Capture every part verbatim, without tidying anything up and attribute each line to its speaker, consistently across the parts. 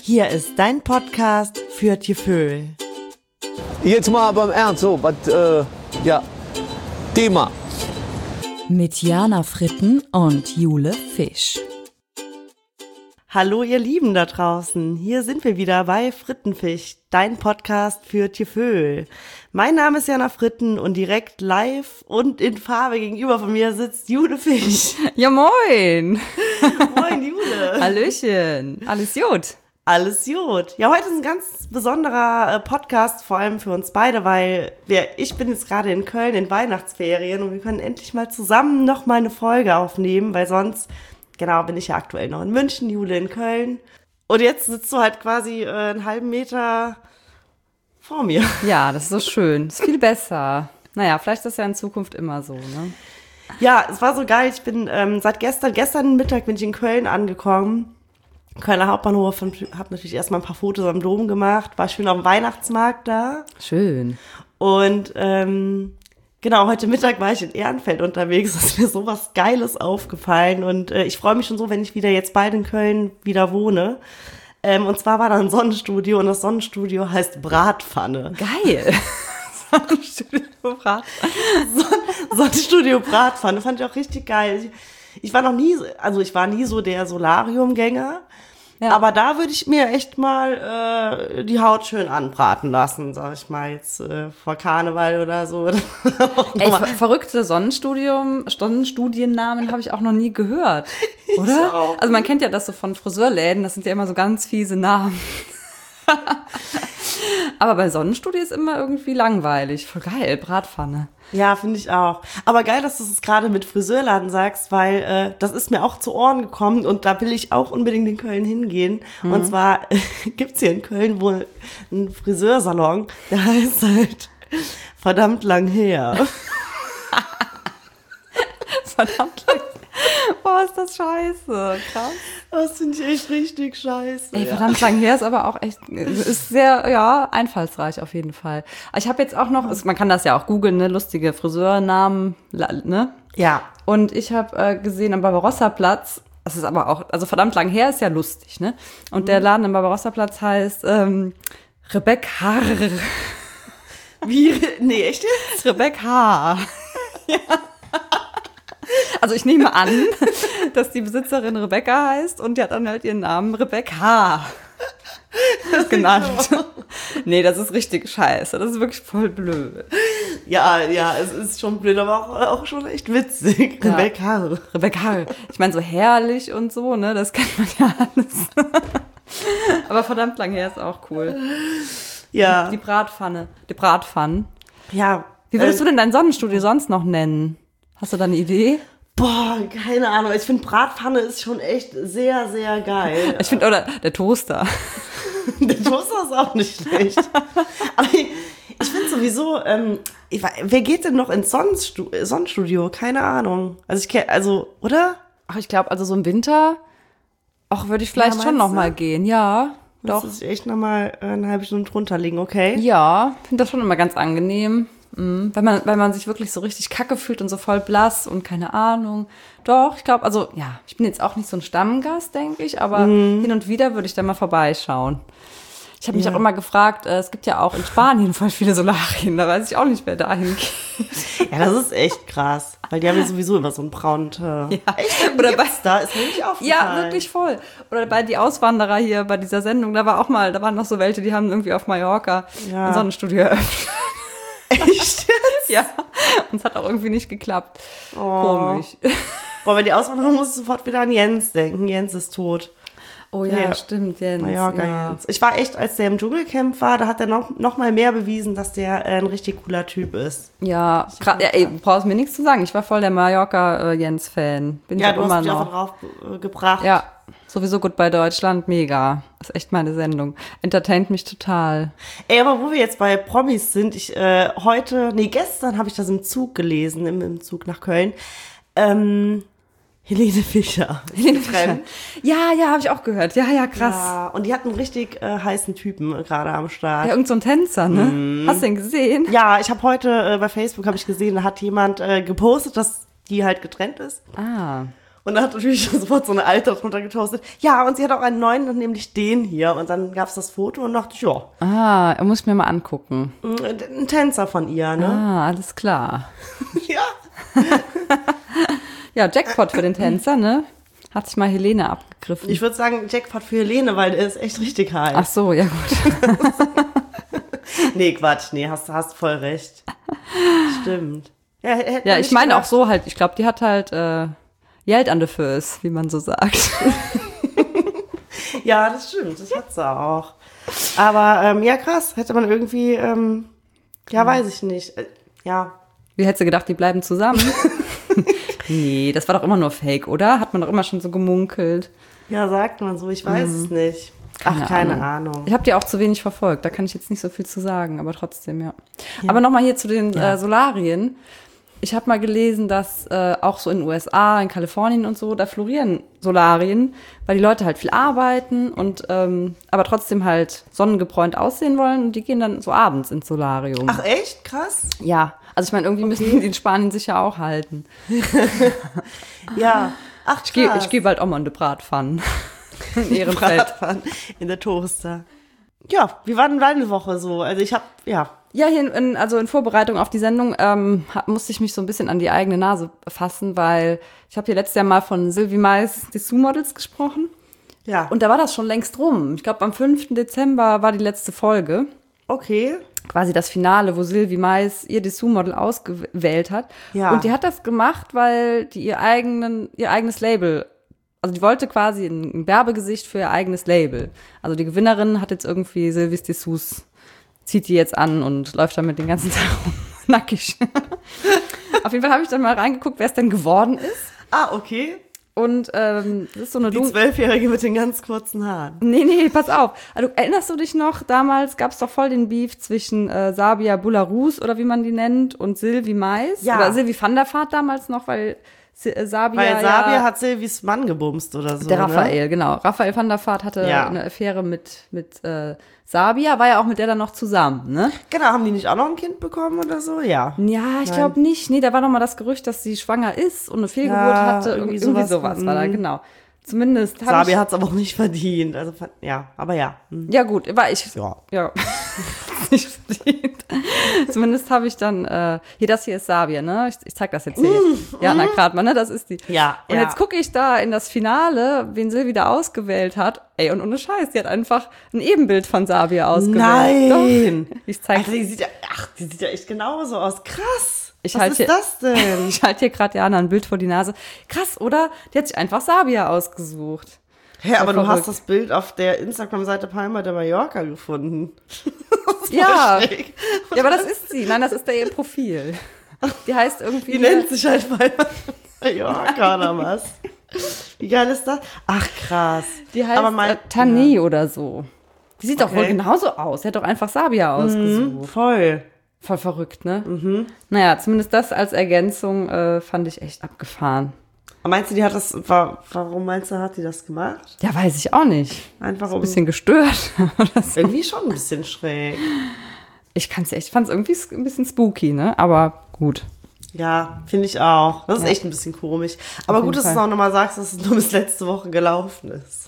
Speaker 1: Hier ist dein Podcast für Tieföhl.
Speaker 2: Jetzt mal beim Ernst, so, was, äh, ja, Thema.
Speaker 3: Mit Jana Fritten und Jule Fisch.
Speaker 1: Hallo ihr Lieben da draußen, hier sind wir wieder bei Frittenfisch, dein Podcast für Tieföhl. Mein Name ist Jana Fritten und direkt live und in Farbe gegenüber von mir sitzt Jule Fisch.
Speaker 3: Ja moin!
Speaker 1: Moin Jule!
Speaker 3: Hallöchen! Alles gut?
Speaker 1: Alles gut. Ja, heute ist ein ganz besonderer äh, Podcast, vor allem für uns beide, weil wir, ich bin jetzt gerade in Köln in Weihnachtsferien und wir können endlich mal zusammen noch mal eine Folge aufnehmen, weil sonst, genau, bin ich ja aktuell noch in München, Jule in Köln. Und jetzt sitzt du halt quasi äh, einen halben Meter vor mir.
Speaker 3: Ja, das ist so schön. Ist viel besser. Naja, vielleicht ist das ja in Zukunft immer so, ne?
Speaker 1: Ja, es war so geil. Ich bin ähm, seit gestern, gestern Mittag bin ich in Köln angekommen. Kölner Hauptbahnhof, und habe natürlich erstmal ein paar Fotos am Dom gemacht, war schön auf dem Weihnachtsmarkt da.
Speaker 3: Schön.
Speaker 1: Und ähm, genau, heute Mittag war ich in Ehrenfeld unterwegs, ist mir sowas Geiles aufgefallen und äh, ich freue mich schon so, wenn ich wieder jetzt bald in Köln wieder wohne. Ähm, und zwar war da ein Sonnenstudio und das Sonnenstudio heißt Bratpfanne.
Speaker 3: Geil. Sonnenstudio Bratpfanne.
Speaker 1: Son- Sonnenstudio Bratpfanne, fand ich auch richtig geil. Ich, ich war noch nie, also ich war nie so der Solariumgänger. Ja. Aber da würde ich mir echt mal äh, die Haut schön anbraten lassen, sag ich mal, jetzt äh, vor Karneval oder so.
Speaker 3: Ey, ver- verrückte Sonnenstudium, Sonnenstudiennamen habe ich auch noch nie gehört, oder?
Speaker 1: auch.
Speaker 3: Also man kennt ja das so von Friseurläden, das sind ja immer so ganz fiese Namen. Aber bei Sonnenstudio ist immer irgendwie langweilig. Voll geil, Bratpfanne.
Speaker 1: Ja, finde ich auch. Aber geil, dass du es gerade mit Friseurladen sagst, weil äh, das ist mir auch zu Ohren gekommen und da will ich auch unbedingt in Köln hingehen. Mhm. Und zwar äh, gibt's hier in Köln wohl einen Friseursalon, der heißt halt verdammt lang her.
Speaker 3: Verdammt lang. Boah, ist das scheiße. Krass.
Speaker 1: Das finde ich echt richtig scheiße.
Speaker 3: Ey, verdammt lang her ist aber auch echt, ist sehr, ja, einfallsreich auf jeden Fall. Aber ich habe jetzt auch noch, man kann das ja auch googeln, ne, lustige Friseurnamen, ne?
Speaker 1: Ja.
Speaker 3: Und ich habe äh, gesehen am Barbarossa-Platz, das ist aber auch, also verdammt lang her ist ja lustig, ne? Und mhm. der Laden am Barbarossa-Platz heißt ähm, Rebecca.
Speaker 1: Wie? Nee, echt jetzt?
Speaker 3: Rebecca. Ja. Also ich nehme an, dass die Besitzerin Rebecca heißt und die hat dann halt ihren Namen Rebecca genannt. Nee, das ist richtig scheiße. Das ist wirklich voll blöd.
Speaker 1: Ja, ja, es ist schon blöd, aber auch, auch schon echt witzig.
Speaker 3: Ja.
Speaker 1: Rebecca.
Speaker 3: Rebecca. Ich meine, so herrlich und so, ne, das kennt man ja alles. Aber verdammt lang her ist auch cool.
Speaker 1: Ja.
Speaker 3: Die, die Bratpfanne. Die Bratpfannen.
Speaker 1: Ja.
Speaker 3: Wie würdest
Speaker 1: äh,
Speaker 3: du denn dein Sonnenstudio sonst noch nennen? Hast du da eine Idee?
Speaker 1: Boah, keine Ahnung. Ich finde, Bratpfanne ist schon echt sehr, sehr geil.
Speaker 3: Ich finde, oder der Toaster.
Speaker 1: Der Toaster ist auch nicht schlecht. Aber ich, ich finde sowieso, ähm, ich, wer geht denn noch ins Sonnenstudio? Sonnenstudio? Keine Ahnung. Also ich kenne, also, oder?
Speaker 3: Ach, ich glaube, also so im Winter, auch würde ich vielleicht
Speaker 1: Ja,
Speaker 3: schon noch
Speaker 1: meinst
Speaker 3: mal
Speaker 1: du?
Speaker 3: gehen. Ja, doch.
Speaker 1: Muss ich echt noch mal eine halbe Stunde drunter liegen, okay?
Speaker 3: Ja, finde das schon immer ganz angenehm. Mhm. Weil man, weil man sich wirklich so richtig kacke fühlt und so voll blass und keine Ahnung. Doch, ich glaube, also ja, ich bin jetzt auch nicht so ein Stammgast, denke ich, aber
Speaker 1: Mhm.
Speaker 3: hin und wieder würde ich da mal vorbeischauen. Ich habe mich
Speaker 1: Ja.
Speaker 3: auch immer gefragt, äh, es gibt ja auch in Spanien voll viele Solarien, da weiß ich auch nicht, wer dahin geht.
Speaker 1: Ja, das ist echt krass. Weil die haben ja sowieso immer so einen braunen Teint.
Speaker 3: Ja.
Speaker 1: Echt?
Speaker 3: Oder bei,
Speaker 1: Da ist mir nicht aufgefallen.
Speaker 3: ja, wirklich voll. Oder bei die Auswanderer hier bei dieser Sendung, da war auch mal, da waren noch so welche, die haben irgendwie auf Mallorca
Speaker 1: Ja.
Speaker 3: ein Sonnenstudio eröffnet.
Speaker 1: Echt jetzt?
Speaker 3: Ja, und es hat auch irgendwie nicht geklappt.
Speaker 1: Oh.
Speaker 3: Komisch.
Speaker 1: Boah, wenn die Auswanderung muss ich sofort wieder an Jens denken. Jens ist tot.
Speaker 3: Oh ja,
Speaker 1: Ja.
Speaker 3: stimmt, Jens.
Speaker 1: Mallorca
Speaker 3: ja.
Speaker 1: Jens. Ich war echt, als der im Dschungelcamp war, da hat er noch, noch mal mehr bewiesen, dass der äh, ein richtig cooler Typ ist.
Speaker 3: Ja, gra- ja ey, du brauchst mir nichts zu sagen. Ich war voll der Mallorca-Jens-Fan. Bin
Speaker 1: Ja,
Speaker 3: ich
Speaker 1: du
Speaker 3: auch
Speaker 1: hast
Speaker 3: immer
Speaker 1: mich auch
Speaker 3: noch.
Speaker 1: drauf äh, gebracht.
Speaker 3: Ja, sowieso gut bei Deutschland, mega. Ist echt meine Sendung. Entertaint mich total.
Speaker 1: Ey, aber wo wir jetzt bei Promis sind, ich äh, heute, nee, gestern habe ich das im Zug gelesen, im, im Zug nach Köln. Ähm, Helene Fischer.
Speaker 3: Helene Fischer. Ja, ja, habe ich auch gehört. Ja, ja, krass.
Speaker 1: Ja, und die hat einen richtig äh, heißen Typen äh, gerade am Start.
Speaker 3: Ja,
Speaker 1: Ja,
Speaker 3: irgend so ein Tänzer, ne? Hast du den gesehen?
Speaker 1: ja ich habe heute äh, bei Facebook habe ich gesehen, da hat jemand äh, gepostet, dass die halt getrennt ist.
Speaker 3: Ah.
Speaker 1: Und dann hat natürlich sofort so eine Alte drunter gepostet. Ja, und sie hat auch einen neuen, nämlich den hier. Und dann gab es das Foto und dachte ich, ja.
Speaker 3: Ah, er muss ich mir mal angucken.
Speaker 1: Ein Tänzer von ihr, ne?
Speaker 3: Ah, alles klar.
Speaker 1: Ja.
Speaker 3: Ja, Jackpot für den Tänzer, ne? Hat sich mal Helene abgegriffen.
Speaker 1: Ich würde sagen, Jackpot für Helene, weil der ist echt richtig heiß.
Speaker 3: Ach so, ja gut.
Speaker 1: Nee, Quatsch, nee, hast, hast voll recht. Stimmt. Ja, hätte man
Speaker 3: Ja, ich
Speaker 1: nicht
Speaker 3: meine auch
Speaker 1: gedacht.
Speaker 3: so halt, ich glaube, die hat halt äh, Geld an der Füße, wie man so sagt.
Speaker 1: Ja, das stimmt, das hat sie auch. Aber ähm, ja, krass, hätte man irgendwie, ähm, ja, weiß ich nicht. Äh, ja.
Speaker 3: Wie hättest du gedacht, die bleiben zusammen? Nee, das war doch immer nur Fake, oder? Hat man doch immer schon so gemunkelt.
Speaker 1: Ja, sagt man so, ich weiß es nicht. Ach, keine Ahnung.
Speaker 3: Ich habe die auch zu wenig verfolgt, da kann ich jetzt nicht so viel zu sagen, aber trotzdem, ja. ja. Aber nochmal hier zu den
Speaker 1: Ja.
Speaker 3: äh, Solarien. Ich habe mal gelesen, dass äh, auch so in den U S A, in Kalifornien und so, da florieren Solarien, weil die Leute halt viel arbeiten und ähm, aber trotzdem halt sonnengebräunt aussehen wollen und die gehen dann so abends ins Solarium.
Speaker 1: Ach, echt? Krass?
Speaker 3: Ja, also ich meine, irgendwie müssen die in Spanien sich ja auch halten.
Speaker 1: Ja. Ach, krass.
Speaker 3: Ich gehe ich geh bald auch mal in die Bratpfannen. In Ehrenfeld.
Speaker 1: Bratpfannen in der Toaster. Ja, wie war denn deine Woche so? Also ich habe, ja.
Speaker 3: Ja, hier in, in, also in Vorbereitung auf die Sendung ähm, ha- musste ich mich so ein bisschen an die eigene Nase fassen, weil ich habe hier letztes Jahr mal von Sylvie Mais Dessous-Models gesprochen.
Speaker 1: Ja.
Speaker 3: Und da war das schon längst rum. Ich glaube, am fünften Dezember war die letzte Folge.
Speaker 1: Okay.
Speaker 3: Quasi das Finale, wo Sylvie Mais ihr Dessous-Model ausgewählt hat.
Speaker 1: Ja.
Speaker 3: Und die hat das gemacht, weil die ihr, eigenen, ihr eigenes Label, also die wollte quasi ein, ein Werbegesicht für ihr eigenes Label. Also die Gewinnerin hat jetzt irgendwie Sylvies Dessous, zieht die jetzt an und läuft damit den ganzen Tag rum, nackig. Auf jeden Fall habe ich dann mal reingeguckt, wer es denn geworden ist.
Speaker 1: Ah, okay.
Speaker 3: Und ähm, das ist so eine
Speaker 1: Die
Speaker 3: dunkle...
Speaker 1: Zwölfjährige mit den ganz kurzen Haaren.
Speaker 3: Nee, nee, pass auf. Also, erinnerst du dich noch, damals gab es doch voll den Beef zwischen äh, Sabia Bularus, oder wie man die nennt, und Sylvie Mais?
Speaker 1: Ja.
Speaker 3: Oder Sylvie van der Vaart damals noch, weil S- äh, Sabia
Speaker 1: Weil Sabia
Speaker 3: ja,
Speaker 1: hat Silvis Mann gebumst oder so.
Speaker 3: der
Speaker 1: ne?
Speaker 3: Raphael, genau. Raphael van der Vaart hatte
Speaker 1: Ja.
Speaker 3: eine Affäre mit, mit äh, Sabia, war ja auch mit der dann noch zusammen, ne?
Speaker 1: Genau, haben die nicht auch noch ein Kind bekommen oder so? Ja.
Speaker 3: Ja, ich
Speaker 1: Nein.
Speaker 3: glaube nicht. Nee, da war noch mal das Gerücht, dass sie schwanger ist und eine Fehlgeburt
Speaker 1: Ja,
Speaker 3: hatte.
Speaker 1: irgendwie
Speaker 3: Irgendwie, irgendwie
Speaker 1: sowas.
Speaker 3: sowas war da,
Speaker 1: Mhm.
Speaker 3: genau. Zumindest habe
Speaker 1: Sabia
Speaker 3: ich...
Speaker 1: hat es aber auch nicht verdient. Also, ja, aber ja. Hm.
Speaker 3: Ja gut, war ich...
Speaker 1: Ja.
Speaker 3: Ja, nicht verdient. Zumindest habe ich dann, äh, hier, das hier ist Sabia, ne? Ich, ich zeig das jetzt hier. Ja, na gerade mal, ne? Das ist die.
Speaker 1: Ja,
Speaker 3: Und
Speaker 1: ja.
Speaker 3: jetzt gucke ich da in das Finale, wen Sylvie da ausgewählt hat. Ey, und ohne Scheiß, die hat einfach ein Ebenbild von Sabia ausgewählt.
Speaker 1: Nein!
Speaker 3: Doch. Ich zeig
Speaker 1: Alter, die sieht ja, ach, die sieht ja echt genauso aus. Krass.
Speaker 3: Ich
Speaker 1: Was
Speaker 3: halt
Speaker 1: ist
Speaker 3: hier-
Speaker 1: das denn?
Speaker 3: Ich halte hier gerade Jana ein Bild vor die Nase. Krass, oder? Die hat sich einfach Sabia ausgesucht.
Speaker 1: Hä, aber du
Speaker 3: verrückt.
Speaker 1: hast das Bild auf der Instagram-Seite Palma de Mallorca gefunden. Das ist voll
Speaker 3: Ja.
Speaker 1: schräg.
Speaker 3: Ja, aber das ist sie. Nein, das ist da ihr Profil. Die heißt irgendwie...
Speaker 1: Die nennt sich halt Palma de Mallorca oder was? Wie geil ist das? Ach, krass.
Speaker 3: Die heißt
Speaker 1: aber mein,
Speaker 3: äh, Tani oder so. Die sieht doch wohl
Speaker 1: Okay.
Speaker 3: genauso aus. Sie hat doch einfach Sabia ausgesucht.
Speaker 1: ja, voll.
Speaker 3: Voll verrückt, ne? Mhm. Naja, zumindest das als Ergänzung äh, fand ich echt abgefahren.
Speaker 1: Aber meinst du, die hat das, wa- warum meinst du, hat die das gemacht?
Speaker 3: Ja, weiß ich auch nicht.
Speaker 1: Einfach
Speaker 3: Ein
Speaker 1: um,
Speaker 3: bisschen gestört. oder so.
Speaker 1: irgendwie schon ein bisschen schräg.
Speaker 3: Ich kann's echt, fand's irgendwie s- ein bisschen spooky, ne? Aber gut.
Speaker 1: Ja, finde ich auch. Das ist
Speaker 3: Ja.
Speaker 1: echt ein bisschen komisch. Aber
Speaker 3: jeden
Speaker 1: gut, dass du es
Speaker 3: Fall.
Speaker 1: auch nochmal sagst, dass es nur bis letzte Woche gelaufen ist.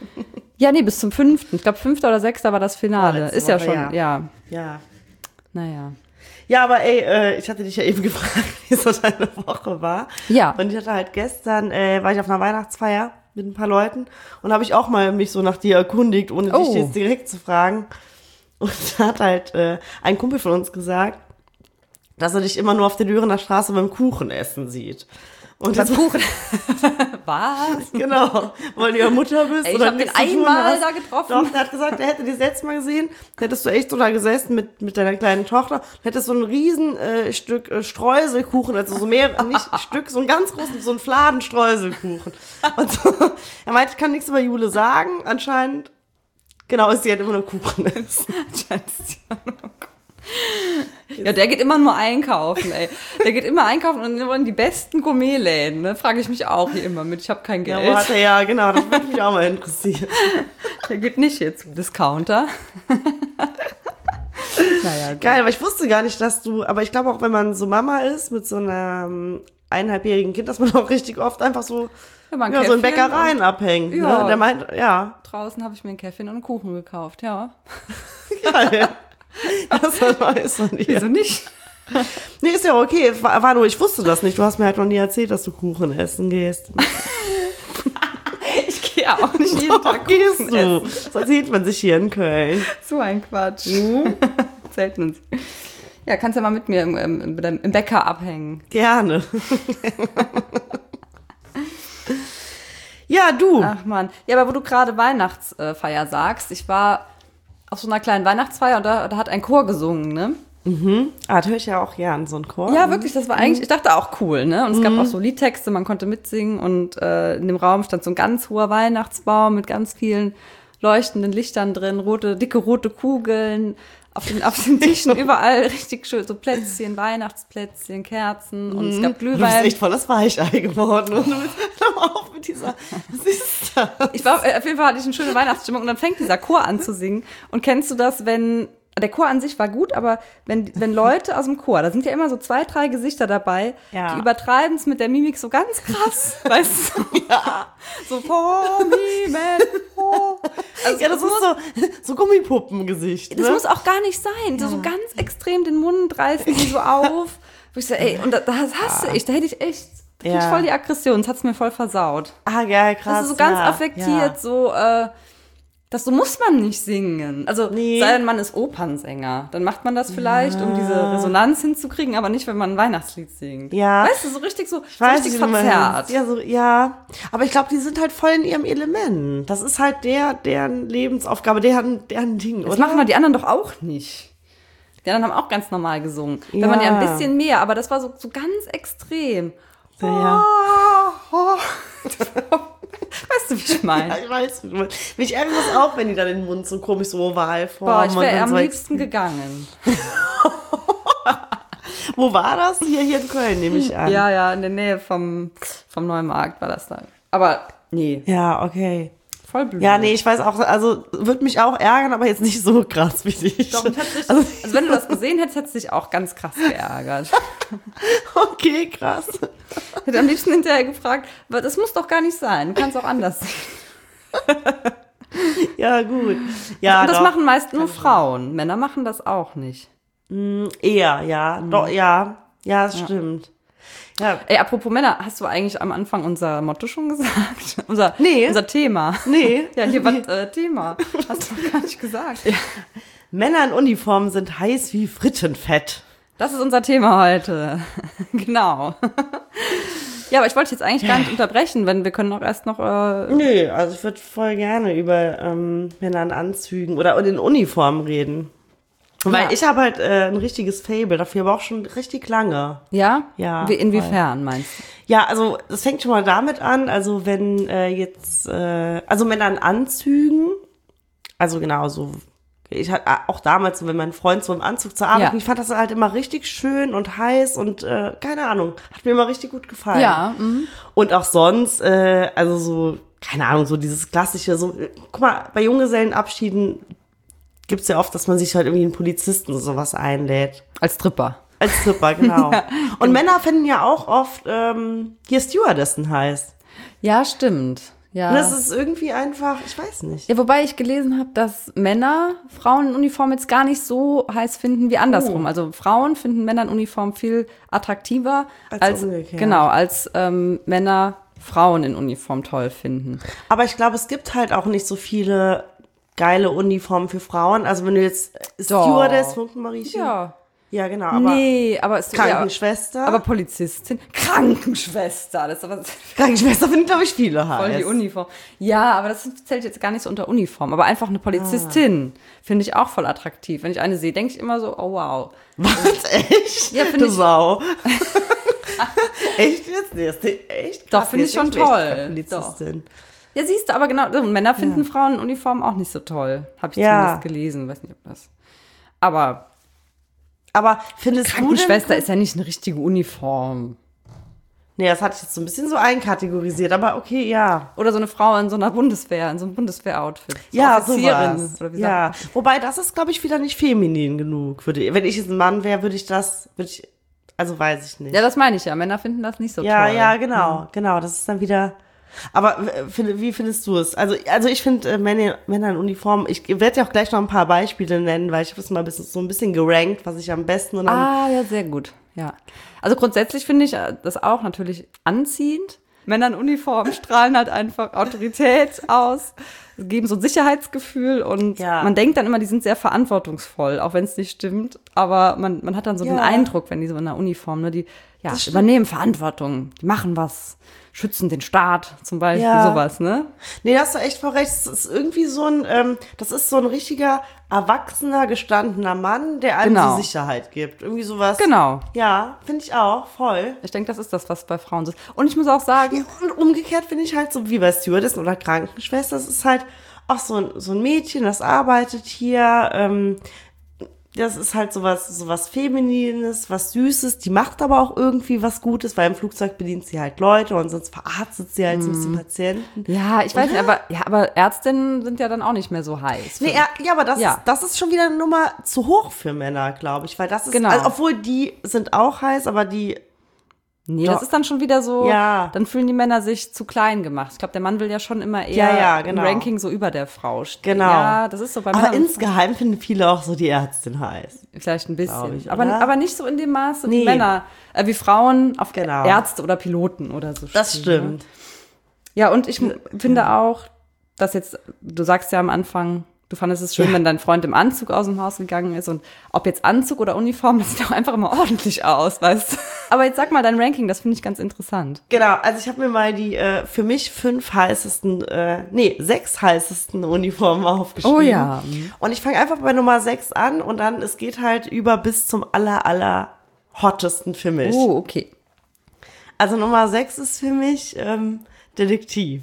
Speaker 3: Ja, nee, bis zum fünften. Ich glaube, fünfter oder sechster war das Finale.
Speaker 1: Vorletzte
Speaker 3: Ist ja
Speaker 1: Woche,
Speaker 3: schon,
Speaker 1: ja.
Speaker 3: ja.
Speaker 1: Ja.
Speaker 3: Naja.
Speaker 1: Ja, aber ey, äh, ich hatte dich ja eben gefragt, wie so deine Woche war.
Speaker 3: Ja.
Speaker 1: Und ich hatte halt gestern, äh, war ich auf einer Weihnachtsfeier mit ein paar Leuten und habe ich auch mal mich so nach dir erkundigt, ohne dich
Speaker 3: Oh.
Speaker 1: jetzt direkt zu fragen. Und da hat halt äh, ein Kumpel von uns gesagt, dass er dich immer nur auf der Dürener Straße beim Kuchen essen sieht. Und
Speaker 3: Beim
Speaker 1: das
Speaker 3: Kuchen. Was?
Speaker 1: Genau, weil du ja Mutter bist.
Speaker 3: Ey, ich
Speaker 1: oder
Speaker 3: hab den
Speaker 1: nichts zu tun
Speaker 3: einmal
Speaker 1: hast.
Speaker 3: da getroffen.
Speaker 1: Doch, der hat gesagt, er hätte dich das letzte Mal gesehen, hättest du echt so da gesessen mit, mit deiner kleinen Tochter, hättest so ein riesen äh, Stück äh, Streuselkuchen, also so mehr, nicht Stück, so ein ganz großen, so ein Fladen Streuselkuchen. Und so, er meinte, ich kann nichts über Jule sagen, anscheinend, genau, ist sie halt immer nur Kuchen essen.
Speaker 3: Ja, der geht immer nur einkaufen, ey. Der geht immer einkaufen und immer in die besten Gourmetläden, ne? Frage ich mich auch hier immer mit. Ich habe kein
Speaker 1: Ja,
Speaker 3: Geld.
Speaker 1: wo hat er ja, genau, das würde mich auch mal interessieren.
Speaker 3: Der geht nicht hier zum Discounter. Naja,
Speaker 1: Geil, aber ich wusste gar nicht, dass du, aber ich glaube auch, wenn man so Mama ist mit so einer ähm, eineinhalbjährigen Kind, dass man auch richtig oft einfach so,
Speaker 3: Ja, mal ein
Speaker 1: ja, so in
Speaker 3: Käffchen
Speaker 1: Bäckereien abhängt.
Speaker 3: Ja.
Speaker 1: Ne? Der meint, ja,
Speaker 3: Draußen habe ich mir einen Käffchen und einen Kuchen gekauft, ja.
Speaker 1: geil. Das ist doch nicht.
Speaker 3: Wieso nicht?
Speaker 1: Nee, ist ja okay. Es War, war nur, ich wusste das nicht. Du hast mir halt noch nie erzählt, dass du Kuchen essen gehst.
Speaker 3: Ich gehe auch nicht jeden Tag
Speaker 1: gehst
Speaker 3: Kuchen
Speaker 1: du.
Speaker 3: essen.
Speaker 1: So sieht man sich hier in Köln.
Speaker 3: So ein Quatsch. Selten uns. Ja, kannst ja mal mit mir im, im, im Bäcker abhängen.
Speaker 1: Gerne. Ja, du.
Speaker 3: Ach Mann. Ja, aber wo du gerade Weihnachtsfeier sagst, ich war auf so einer kleinen Weihnachtsfeier und da, da hat ein Chor gesungen, ne?
Speaker 1: Mhm. Ah, das höre ich ja auch gern, so ein Chor.
Speaker 3: Ja, wirklich, das war eigentlich, ich dachte auch cool, ne? Und es gab auch so Liedtexte, man konnte mitsingen und äh, in dem Raum stand so ein ganz hoher Weihnachtsbaum mit ganz vielen leuchtenden Lichtern drin, rote, dicke rote Kugeln, auf den, auf den Tischen überall richtig schön, so Plätzchen, Weihnachtsplätzchen, Kerzen und es gab
Speaker 1: Du bist
Speaker 3: Glühwein.
Speaker 1: echt voll das Weichei geworden. Und du bist, hör mal auf mit dieser, was ist das?
Speaker 3: Ich war, auf jeden Fall hatte ich eine schöne Weihnachtsstimmung und dann fängt dieser Chor an zu singen. Und kennst du das, wenn, der Chor an sich war gut, aber wenn, wenn Leute aus dem Chor, da sind ja immer so zwei, drei Gesichter dabei,
Speaker 1: Ja.
Speaker 3: die übertreiben es mit der Mimik so ganz krass, weißt du?
Speaker 1: Ja.
Speaker 3: So, for me, man, oh. Also,
Speaker 1: Ja, das ist so, so Gummipuppengesicht.
Speaker 3: das
Speaker 1: ne?
Speaker 3: muss auch gar nicht sein. So, so ganz extrem den Mund reißen die so auf. Wo ich so, ey, und das, das hasse ich. Da hätte ich echt, da krieg ich
Speaker 1: Ja.
Speaker 3: voll die Aggression. Das hat's mir voll versaut.
Speaker 1: Ah, geil, krass.
Speaker 3: Das ist so ganz
Speaker 1: ja.
Speaker 3: affektiert,
Speaker 1: Ja.
Speaker 3: so, äh, das so muss man nicht singen. Also,
Speaker 1: Nee.
Speaker 3: sei denn, man ist Opernsänger. Dann macht man das vielleicht, um diese Resonanz hinzukriegen, aber nicht, wenn man ein Weihnachtslied singt.
Speaker 1: Ja.
Speaker 3: Weißt du, so richtig so,
Speaker 1: Ich
Speaker 3: so
Speaker 1: weiß,
Speaker 3: richtig
Speaker 1: wie du
Speaker 3: verzerrt.
Speaker 1: meinst. Ja, so, ja. Aber ich glaube, die sind halt voll in ihrem Element. Das ist halt der, deren Lebensaufgabe, deren, deren Ding,
Speaker 3: Das
Speaker 1: oder?
Speaker 3: machen wir die anderen doch auch nicht. Die anderen haben auch ganz normal gesungen. Da
Speaker 1: Ja.
Speaker 3: waren ja ein bisschen mehr, aber das war so, so ganz extrem.
Speaker 1: Ja.
Speaker 3: Oh, oh. Weißt du, wie ich meine?
Speaker 1: Ja, ich weiß, wie du meinst. Mich ärgert das auch, wenn die dann den Mund so komisch so oval formen.
Speaker 3: Boah, ich
Speaker 1: und
Speaker 3: wäre
Speaker 1: dann
Speaker 3: am
Speaker 1: so
Speaker 3: liebsten gegangen.
Speaker 1: Wo war das? Hier, hier in Köln, nehme ich an.
Speaker 3: Ja, ja, in der Nähe vom, vom Neumarkt war das da. Aber nee,
Speaker 1: Ja, okay.
Speaker 3: voll blöd.
Speaker 1: Ja, nee, ich weiß auch, also würde mich auch ärgern, aber jetzt nicht so krass wie dich.
Speaker 3: Doch, mich hat's richtig,
Speaker 1: also,
Speaker 3: also wenn du das gesehen hättest, hättest du dich auch ganz krass geärgert.
Speaker 1: okay, krass.
Speaker 3: Ich hätte am liebsten hinterher gefragt, weil das muss doch gar nicht sein, du kannst auch anders sehen.
Speaker 1: Ja, gut. Ja,
Speaker 3: Und das
Speaker 1: doch.
Speaker 3: machen meist nur Frauen. Männer machen das auch nicht.
Speaker 1: Eher, ja. Doch, ja. Ja, das stimmt. Ja.
Speaker 3: Ey, apropos Männer, hast du eigentlich am Anfang unser Motto schon gesagt? unser,
Speaker 1: Nee.
Speaker 3: unser Thema.
Speaker 1: Nee.
Speaker 3: Ja, hier was äh, Thema. Hast du noch gar nicht gesagt. Ja.
Speaker 1: Männer in Uniform sind heiß wie Frittenfett.
Speaker 3: Das ist unser Thema heute. Genau. Ja, aber ich wollte jetzt eigentlich gar nicht unterbrechen, wenn wir können auch erst noch. Äh,
Speaker 1: Nö, also ich würde voll gerne über ähm, Männer in Anzügen oder in Uniformen reden. Weil
Speaker 3: Ja.
Speaker 1: ich habe halt äh, ein richtiges Faible dafür, aber auch schon richtig lange.
Speaker 3: ja?
Speaker 1: Ja,
Speaker 3: Wie, inwiefern meinst du?
Speaker 1: Ja, also das fängt schon mal damit an, also wenn äh, jetzt, äh, also Männer in Anzügen, also genau so, ich hatte auch damals, so, wenn mein Freund so im Anzug zur Arbeit
Speaker 3: Ja.
Speaker 1: ging, ich fand das halt immer richtig schön und heiß und äh, keine Ahnung, hat mir immer richtig gut gefallen.
Speaker 3: Ja, mhm.
Speaker 1: Und auch sonst, äh, also so, keine Ahnung, so dieses klassische, so, äh, guck mal, bei Junggesellenabschieden gibt's ja oft, dass man sich halt irgendwie einen Polizisten oder sowas einlädt.
Speaker 3: Als Tripper.
Speaker 1: Als Tripper, genau. Und Männer finden ja auch oft ähm, hier Stewardessen heiß.
Speaker 3: Ja, stimmt. Ja.
Speaker 1: Und das ist irgendwie einfach, ich weiß nicht.
Speaker 3: Ja, wobei ich gelesen habe, dass Männer Frauen in Uniform jetzt gar nicht so heiß finden wie andersrum.
Speaker 1: Oh.
Speaker 3: Also Frauen finden Männer in Uniform viel attraktiver
Speaker 1: Als
Speaker 3: als,
Speaker 1: umgekehrt.
Speaker 3: genau, als ähm, Männer Frauen in Uniform toll finden.
Speaker 1: Aber ich glaube, es gibt halt auch nicht so viele geile Uniformen für Frauen. Also wenn du jetzt
Speaker 3: Doch.
Speaker 1: Stewardess, Funkenmariechen. Ja, genau. Aber
Speaker 3: nee, aber ist
Speaker 1: Krankenschwester.
Speaker 3: Ja, aber Polizistin, Krankenschwester, das ist aber
Speaker 1: Krankenschwester finden, glaube ich, viele heiß.
Speaker 3: voll die Uniform. Ja, aber das zählt jetzt gar nicht so unter Uniform, aber einfach eine Polizistin finde ich auch voll attraktiv. Wenn ich eine sehe, denke ich immer so, oh wow.
Speaker 1: Was, echt?
Speaker 3: Ja, finde
Speaker 1: Du
Speaker 3: ich-
Speaker 1: Sau. Echt jetzt? Nee, das ist echt krass.
Speaker 3: Doch, finde
Speaker 1: Jetzt
Speaker 3: ich schon
Speaker 1: denk echt
Speaker 3: toll.
Speaker 1: Polizistin.
Speaker 3: Ja, siehst du, aber genau, so, Männer finden Frauen in Uniform auch nicht so toll. Habe ich
Speaker 1: Ja.
Speaker 3: zumindest gelesen, weiß nicht, ob das. Aber
Speaker 1: Aber findest du
Speaker 3: Krankenschwester
Speaker 1: denn,
Speaker 3: ist ja nicht eine richtige Uniform.
Speaker 1: Nee, das hatte ich jetzt so ein bisschen so einkategorisiert, aber okay, ja.
Speaker 3: Oder so eine Frau in so einer Bundeswehr, in so einem Bundeswehroutfit. So
Speaker 1: Ja,
Speaker 3: Offizierin,
Speaker 1: sowas.
Speaker 3: Oder wie
Speaker 1: Ja,
Speaker 3: sagt
Speaker 1: wobei das ist, glaube ich, wieder nicht feminin genug. Würde, wenn ich jetzt ein Mann wäre, würde ich das, würde ich Also weiß ich nicht.
Speaker 3: Ja, das meine ich ja. Männer finden das nicht so
Speaker 1: ja,
Speaker 3: toll.
Speaker 1: Ja, genau, mhm. genau. Das ist dann wieder. Aber wie findest du es? Also, also ich finde äh, Männer, Männer in Uniform, ich werde ja auch gleich noch ein paar Beispiele nennen, weil ich habe es mal ein bisschen, so ein bisschen gerankt, was ich am besten und am
Speaker 3: Ah, ja, sehr gut. Ja. Also grundsätzlich finde ich das auch natürlich anziehend. Männer in Uniform strahlen halt einfach Autorität aus, geben so ein Sicherheitsgefühl und
Speaker 1: ja.
Speaker 3: man denkt dann immer, die sind sehr verantwortungsvoll, auch wenn es nicht stimmt. Aber man, man hat dann so ja. den Eindruck, wenn die so in der Uniform, ne, die ja, übernehmen Verantwortung, die machen was, schützen den Staat zum Beispiel, ja. sowas, ne?
Speaker 1: Nee, da hast du echt voll recht. Das ist irgendwie so ein, ähm, das ist so ein richtiger, erwachsener, gestandener Mann, der einem
Speaker 3: genau.
Speaker 1: so Sicherheit gibt. Irgendwie sowas.
Speaker 3: Genau.
Speaker 1: Ja, finde ich auch, voll.
Speaker 3: Ich denke, das ist das, was bei Frauen ist. Und ich muss auch sagen...
Speaker 1: Ja, und umgekehrt finde ich halt so, wie bei Stewardessen oder Krankenschwester, das ist halt auch so ein, so ein Mädchen, das arbeitet hier, ähm, das ist halt sowas, sowas Feminines, was Süßes, die macht aber auch irgendwie was Gutes, weil im Flugzeug bedient sie halt Leute und sonst verarztet sie halt so ein bisschen Patienten.
Speaker 3: Ja, ich weiß nicht, aber, ja, aber Ärztinnen sind ja dann auch nicht mehr so heiß.
Speaker 1: Nee, ja, ja, aber das,
Speaker 3: ja.
Speaker 1: Ist, das ist schon wieder eine Nummer zu hoch für Männer, glaube ich, weil das ist,
Speaker 3: genau.
Speaker 1: also, obwohl die sind auch heiß, aber die
Speaker 3: Nee, Doch. das ist dann schon wieder so,
Speaker 1: ja.
Speaker 3: dann fühlen die Männer sich zu klein gemacht. Ich glaube, der Mann will ja schon immer eher
Speaker 1: ja, ja, genau.
Speaker 3: im Ranking so über der Frau stehen.
Speaker 1: Genau.
Speaker 3: Ja, das ist so bei
Speaker 1: Aber
Speaker 3: Männern.
Speaker 1: insgeheim finden viele auch so die Ärztin heiß.
Speaker 3: Vielleicht ein bisschen.
Speaker 1: Ich,
Speaker 3: aber, aber nicht so in dem Maße
Speaker 1: nee.
Speaker 3: wie Männer, äh, wie Frauen auf
Speaker 1: genau.
Speaker 3: Ärzte oder Piloten oder so stehen.
Speaker 1: Das stimmt.
Speaker 3: Ne? Ja, und ich finde auch, dass jetzt, du sagst ja am Anfang, du fandest es schön, ja. wenn dein Freund im Anzug aus dem Haus gegangen ist. Und ob jetzt Anzug oder Uniform, das sieht auch einfach immer ordentlich aus, weißt du. Aber jetzt sag mal dein Ranking, das finde ich ganz interessant.
Speaker 1: Genau, also ich habe mir mal die äh, für mich fünf heißesten, äh, nee, sechs heißesten Uniformen aufgeschrieben.
Speaker 3: Oh ja.
Speaker 1: Und ich fange einfach bei Nummer sechs an und dann, es geht halt über bis zum aller, aller hottesten für mich.
Speaker 3: Oh, okay.
Speaker 1: Also Nummer sechs ist für mich ähm, Detektiv.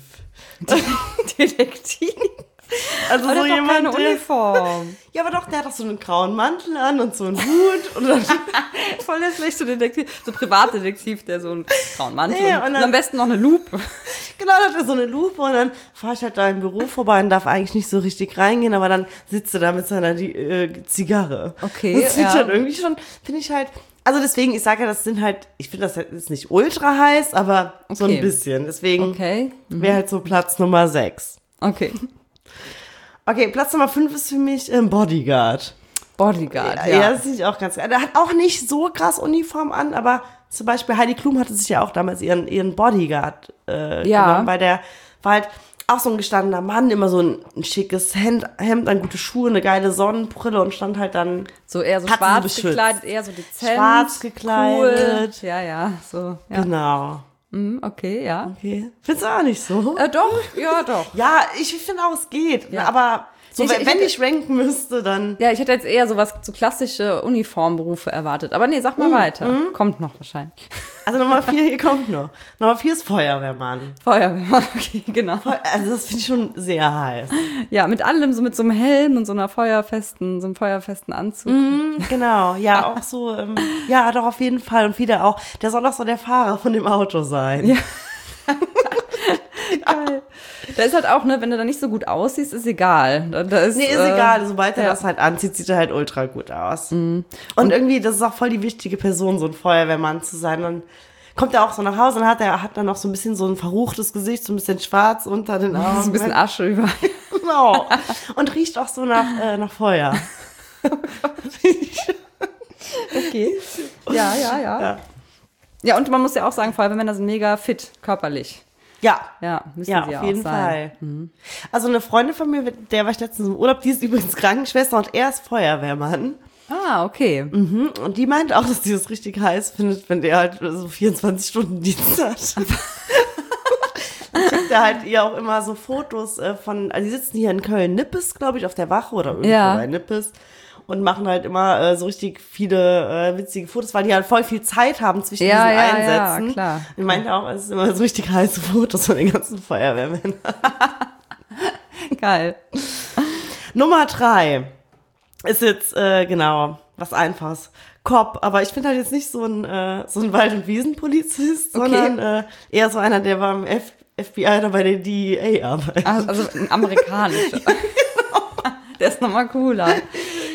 Speaker 3: Detektiv?
Speaker 1: Also
Speaker 3: aber
Speaker 1: so
Speaker 3: der hat
Speaker 1: jemand,
Speaker 3: doch keine Uniform.
Speaker 1: Ja, aber doch, der hat doch so einen grauen Mantel an und so einen Hut. Und dann
Speaker 3: voll der schlechte Detektiv. So ein Privatdetektiv, der so einen grauen Mantel
Speaker 1: nee,
Speaker 3: und,
Speaker 1: und, dann,
Speaker 3: und am besten noch eine Lupe.
Speaker 1: Genau, dann hat er so eine Lupe und dann fahre ich halt da im Büro vorbei und darf eigentlich nicht so richtig reingehen, aber dann sitzt er da mit seiner die, äh, Zigarre.
Speaker 3: Okay,
Speaker 1: das sieht
Speaker 3: ja.
Speaker 1: halt irgendwie schon, finde ich halt, also deswegen, ich sage ja, das sind halt, ich finde das ist nicht ultra heiß, aber okay. so ein bisschen. Deswegen
Speaker 3: okay. mhm.
Speaker 1: wäre halt so Platz Nummer sechs.
Speaker 3: Okay.
Speaker 1: Okay, Platz Nummer fünf ist für mich ähm, Bodyguard.
Speaker 3: Bodyguard, ja.
Speaker 1: Ja, ja, das finde ich auch ganz geil. Der hat auch nicht so krass Uniform an, aber zum Beispiel Heidi Klum hatte sich ja auch damals ihren, ihren Bodyguard äh,
Speaker 3: ja.
Speaker 1: genommen, weil der war halt auch so ein gestandener Mann, immer so ein, ein schickes Hemd, Hemd, dann gute Schuhe, eine geile Sonnenbrille und stand halt dann
Speaker 3: so eher so schwarz gekleidet, eher so dezent,
Speaker 1: schwarz gekleidet.
Speaker 3: Cool. Ja, ja, so. Ja.
Speaker 1: Genau.
Speaker 3: Okay, ja.
Speaker 1: Okay. Findest du auch nicht so?
Speaker 3: Äh, doch, ja, doch.
Speaker 1: Ja, ich finde auch, es geht. Ja. Aber so, ich, wenn, ich, wenn ich ranken müsste, dann...
Speaker 3: Ja, ich hätte jetzt eher so was, so klassische Uniformberufe erwartet. Aber nee, sag mal mm, weiter. Mm. Kommt noch wahrscheinlich.
Speaker 1: Also Nummer vier, hier kommt noch. Nummer vier ist Feuerwehrmann.
Speaker 3: Feuerwehrmann, okay, genau.
Speaker 1: Also das finde ich schon sehr heiß.
Speaker 3: Ja, mit allem, so mit so einem Helm und so einer feuerfesten, so einem feuerfesten Anzug.
Speaker 1: Mm, genau, ja, auch so, ähm, ja, doch auf jeden Fall. Und wieder auch, der soll auch so der Fahrer von dem Auto sein.
Speaker 3: Ja. Geil. Da ist halt auch, ne, wenn du da nicht so gut aussiehst, ist egal. Da, da ist,
Speaker 1: nee, ist äh, egal. Sobald er ja. das halt anzieht, sieht er halt ultra gut aus. Mm. Und, und irgendwie, das ist auch voll die wichtige Person, so ein Feuerwehrmann zu sein. Dann kommt er auch so nach Hause und hat er hat dann noch so ein bisschen so ein verruchtes Gesicht, so ein bisschen schwarz unter den Augen.
Speaker 3: So ein bisschen Asche überall.
Speaker 1: Genau. Und riecht auch so nach, äh, nach Feuer.
Speaker 3: Okay. Ja, ja, ja, ja. Ja, und man muss ja auch sagen, Feuerwehrmänner sind mega fit, körperlich.
Speaker 1: Ja,
Speaker 3: ja, müssen
Speaker 1: ja
Speaker 3: sie
Speaker 1: auf
Speaker 3: auch
Speaker 1: jeden
Speaker 3: sein.
Speaker 1: Fall. Mhm. Also eine Freundin von mir, der war ich letztens im Urlaub, die ist übrigens Krankenschwester und er ist Feuerwehrmann.
Speaker 3: Ah, okay.
Speaker 1: Mhm. Und die meint auch, dass die das richtig heiß findet, wenn der halt so vierundzwanzig Stunden Dienst hat. Dann schickt er halt ihr auch immer so Fotos äh, von, also die sitzen hier in Köln-Nippes, glaube ich, auf der Wache oder irgendwo
Speaker 3: ja.
Speaker 1: bei Nippes. Und machen halt immer äh, so richtig viele äh, witzige Fotos, weil die halt voll viel Zeit haben zwischen
Speaker 3: ja,
Speaker 1: diesen
Speaker 3: ja,
Speaker 1: Einsätzen.
Speaker 3: Ja, klar.
Speaker 1: Ich meinte auch, es sind immer so richtig heiße Fotos von den ganzen Feuerwehrmännern.
Speaker 3: Geil.
Speaker 1: Nummer drei ist jetzt, äh, genau, was Einfaches. Cop, aber ich bin halt jetzt nicht so ein, äh, so ein Wald- und Wiesenpolizist,
Speaker 3: okay.
Speaker 1: sondern äh, eher so einer, der beim F- F B I oder bei der D E A arbeitet.
Speaker 3: Also ein amerikanischer. Der ist nochmal cooler.
Speaker 1: Jetzt,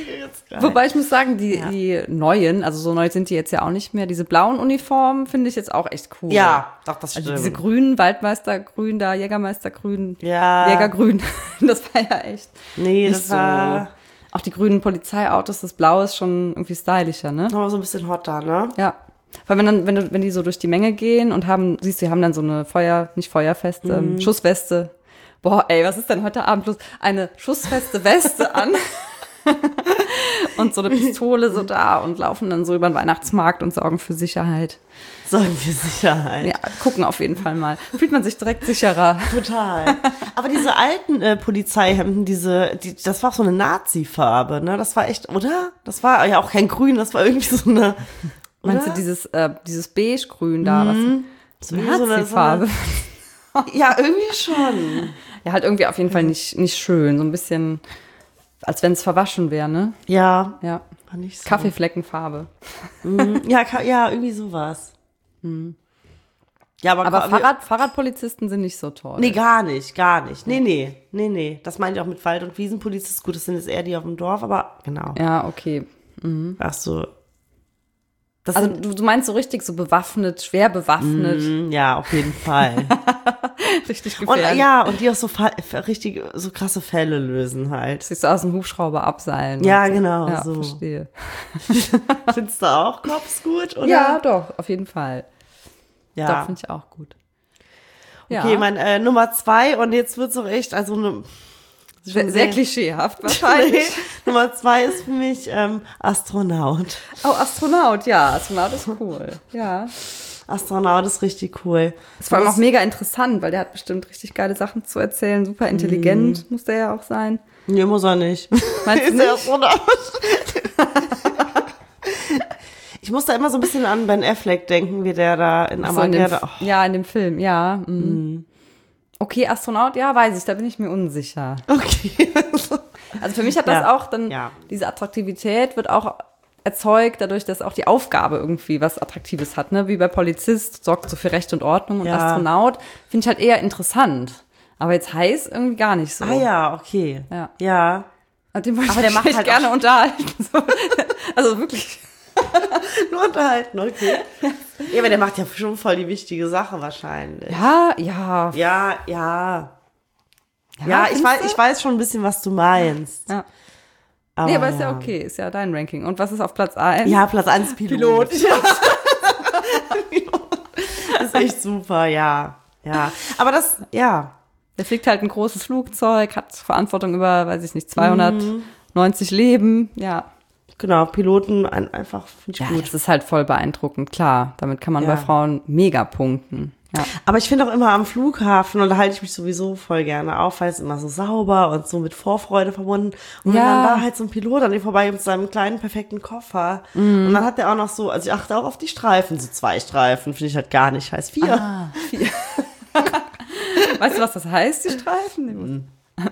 Speaker 1: geil.
Speaker 3: Wobei ich muss sagen, die,
Speaker 1: Ja.
Speaker 3: die neuen, also so neu sind die jetzt ja auch nicht mehr, diese blauen Uniformen finde ich jetzt auch echt cool.
Speaker 1: Ja, doch, das
Speaker 3: Also
Speaker 1: stimmt.
Speaker 3: diese grünen, Waldmeistergrün da, Jägermeistergrün,
Speaker 1: Ja.
Speaker 3: Jägergrün, das war ja echt
Speaker 1: nee,
Speaker 3: nicht
Speaker 1: das war
Speaker 3: Auch die grünen Polizeiautos, das Blau ist schon irgendwie stylischer, ne?
Speaker 1: nochmal so ein bisschen hotter, ne?
Speaker 3: Ja. Weil wenn dann, wenn du, wenn die so durch die Menge gehen und haben, siehst du, die haben dann so eine Feuer, nicht Feuerfeste, ähm, Schussweste. Boah, ey, was ist denn heute Abend los? Eine schussfeste Weste an. Und so eine Pistole so da und laufen dann so über den Weihnachtsmarkt und sorgen für Sicherheit.
Speaker 1: Sorgen wir Sicherheit.
Speaker 3: Ja, gucken auf jeden Fall mal. Fühlt man sich direkt sicherer.
Speaker 1: Total. Aber diese alten äh, Polizeihemden, diese, die, das war auch so eine Nazi-Farbe, ne? Das war echt, oder? Das war ja auch kein Grün, das war irgendwie so eine. Oder?
Speaker 3: Meinst du dieses, äh, dieses beige-grün da,
Speaker 1: Mhm.
Speaker 3: was
Speaker 1: So
Speaker 3: so
Speaker 1: wie so eine-
Speaker 3: Nazi-Farbe?
Speaker 1: Ja, irgendwie schon.
Speaker 3: Ja, halt irgendwie auf jeden Fall nicht, nicht schön. So ein bisschen, als wenn es verwaschen wäre, ne?
Speaker 1: Ja,
Speaker 3: Ja.
Speaker 1: war nicht so.
Speaker 3: Kaffeefleckenfarbe.
Speaker 1: Mhm. Ja, ka- ja, irgendwie sowas. Ja, aber,
Speaker 3: Aber
Speaker 1: wir-
Speaker 3: Fahrrad, Fahrradpolizisten sind nicht so toll.
Speaker 1: Nee, gar nicht, gar nicht. Nee, nee, nee, nee. Das meine ich auch mit Wald- und Wiesenpolizist. Gut, das sind jetzt eher die auf dem Dorf, aber genau.
Speaker 3: Ja, okay.
Speaker 1: Ach so. Das
Speaker 3: Also
Speaker 1: sind,
Speaker 3: du, du meinst so richtig so bewaffnet, schwer bewaffnet,
Speaker 1: Mm, ja, auf jeden Fall.
Speaker 3: richtig
Speaker 1: Und
Speaker 3: gefährlich.
Speaker 1: ja, und die auch so fa- richtig so krasse Fälle lösen halt.
Speaker 3: Siehst du aus dem Hubschrauber abseilen.
Speaker 1: Ja,
Speaker 3: und so.
Speaker 1: genau,
Speaker 3: Ja,
Speaker 1: so.
Speaker 3: verstehe.
Speaker 1: Findest du auch Cops gut, oder?
Speaker 3: Ja, doch, auf jeden Fall. Doch,
Speaker 1: ja.
Speaker 3: finde ich auch gut. Ja,
Speaker 1: Okay, mein äh, Nummer zwei und jetzt wird's auch echt, also eine
Speaker 3: sehr, sehr klischeehaft wahrscheinlich.
Speaker 1: Nummer zwei ist für mich ähm, Astronaut.
Speaker 3: Oh, Astronaut, ja, Astronaut ist cool. Ja.
Speaker 1: Astronaut ist richtig cool.
Speaker 3: Ist vor allem auch mega interessant, weil der hat bestimmt richtig geile Sachen zu erzählen. Super intelligent muss der ja auch sein.
Speaker 1: Nee, muss er nicht.
Speaker 3: Meinst du
Speaker 1: Ist er
Speaker 3: nicht?
Speaker 1: Astronaut? Ich muss da immer so ein bisschen an Ben Affleck denken, wie der da in
Speaker 3: So in dem,
Speaker 1: Armageddon. Oh,
Speaker 3: ja, in dem Film, ja. Mhm. Okay, Astronaut, ja, weiß ich, da bin ich mir unsicher.
Speaker 1: okay.
Speaker 3: Also für mich hat das
Speaker 1: Ja,
Speaker 3: auch dann,
Speaker 1: ja.
Speaker 3: diese Attraktivität wird auch erzeugt, dadurch, dass auch die Aufgabe irgendwie was Attraktives hat, ne? Wie bei Polizist, sorgt so für Recht und Ordnung und
Speaker 1: Ja.
Speaker 3: Astronaut finde ich halt eher interessant. Aber jetzt heiß irgendwie gar nicht so.
Speaker 1: Ah ja, okay.
Speaker 3: Ja.
Speaker 1: Ja.
Speaker 3: Und den wollte
Speaker 1: Aber
Speaker 3: ich
Speaker 1: der macht
Speaker 3: mich
Speaker 1: halt
Speaker 3: gerne
Speaker 1: auch-
Speaker 3: unterhalten. So. Also wirklich.
Speaker 1: Nur unterhalten, okay. Ja, aber der macht ja schon voll die wichtige Sache wahrscheinlich.
Speaker 3: Ja, ja.
Speaker 1: Ja, ja. Ja, ich
Speaker 3: findest
Speaker 1: weiß,
Speaker 3: du?
Speaker 1: ich weiß schon ein bisschen, was du meinst.
Speaker 3: Ja.
Speaker 1: Aber
Speaker 3: Nee, aber ist ja okay, ist ja dein Ranking. Und was ist auf Platz eins?
Speaker 1: Ja, Platz eins Pilot.
Speaker 3: Pilot.
Speaker 1: Das ist echt super, ja. Ja. Aber das, ja.
Speaker 3: Der fliegt halt ein großes Flugzeug, hat Verantwortung über, weiß ich nicht, zweihundertneunzig Leben. Ja.
Speaker 1: Genau, Piloten ein, einfach, finde ich
Speaker 3: Ja,
Speaker 1: gut.
Speaker 3: das ist halt voll beeindruckend, klar. Damit kann man
Speaker 1: Ja.
Speaker 3: bei Frauen mega punkten. Ja.
Speaker 1: Aber ich finde auch immer am Flughafen, und da halte ich mich sowieso voll gerne auf, weil es immer so sauber und so mit Vorfreude verbunden. Und wenn
Speaker 3: Ja.
Speaker 1: dann da halt so ein Pilot an dir vorbei mit seinem kleinen, perfekten Koffer. Und dann hat der auch noch so, also ich achte auch auf die Streifen, so zwei Streifen, finde ich halt gar nicht, heißt vier.
Speaker 3: Ah, vier. Weißt du, was das heißt, die Streifen?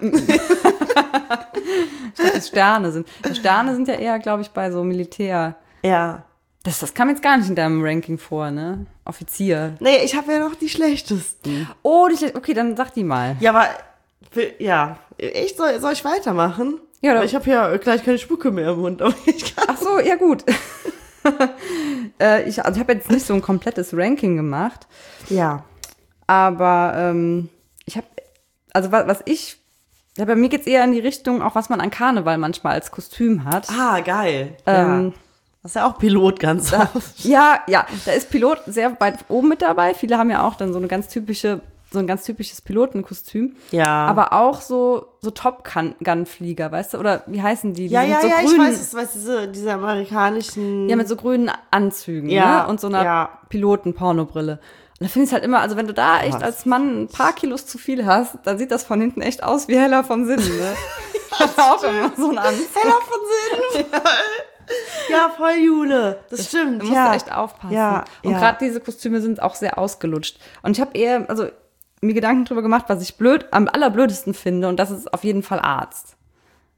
Speaker 3: Ich dachte, die Sterne sind. Die Sterne sind ja eher, glaube ich, bei so Militär.
Speaker 1: Ja.
Speaker 3: Das, das kam jetzt gar nicht in deinem Ranking vor, ne? Offizier.
Speaker 1: Nee, ich habe ja noch die schlechtesten.
Speaker 3: Oh, die, okay, dann sag die mal.
Speaker 1: Ja, aber, will- ja, echt, soll, soll ich weitermachen?
Speaker 3: Ja,
Speaker 1: Weil
Speaker 3: oder-
Speaker 1: ich habe ja gleich keine Spucke mehr im Mund, aber ich kann.
Speaker 3: Ach so, ja gut. äh, ich also ich habe jetzt nicht so ein komplettes Ranking gemacht,
Speaker 1: Ja.
Speaker 3: aber ähm, ich habe, also was, was ich, ja, bei mir geht's eher in die Richtung, auch was man an Karneval manchmal als Kostüm hat.
Speaker 1: Ah, geil.
Speaker 3: Ähm,
Speaker 1: ja. Das ist ja auch Pilot ganz oft.
Speaker 3: Ja, ja, da ist Pilot sehr weit oben mit dabei. Viele haben ja auch dann so eine ganz typische, so ein ganz typisches Pilotenkostüm.
Speaker 1: Ja.
Speaker 3: Aber auch so, so Top-Gun-Flieger, weißt du? Oder wie heißen die? Die
Speaker 1: Ja,
Speaker 3: sind
Speaker 1: ja,
Speaker 3: so
Speaker 1: ja,
Speaker 3: grün,
Speaker 1: ich weiß, ich weiß, diese, diese amerikanischen.
Speaker 3: Ja, mit so grünen Anzügen,
Speaker 1: Ja,
Speaker 3: ne? Und so einer
Speaker 1: ja.
Speaker 3: Piloten-Pornobrille. Und da finde ich es halt immer, also wenn du da echt
Speaker 1: Was?
Speaker 3: als Mann ein paar Kilos zu viel hast, dann sieht das von hinten echt aus wie Heller von Sinnen, ne? Ich hab auch immer so einen Anzug.
Speaker 1: Heller von Sinn. Ja, voll Jule. Das, stimmt,
Speaker 3: Da musst
Speaker 1: ja.
Speaker 3: du echt aufpassen.
Speaker 1: Ja,
Speaker 3: und
Speaker 1: ja.
Speaker 3: gerade diese Kostüme sind auch sehr ausgelutscht. Und ich habe eher, also mir Gedanken drüber gemacht, was ich blöd, am allerblödesten finde, und das ist auf jeden Fall Arzt.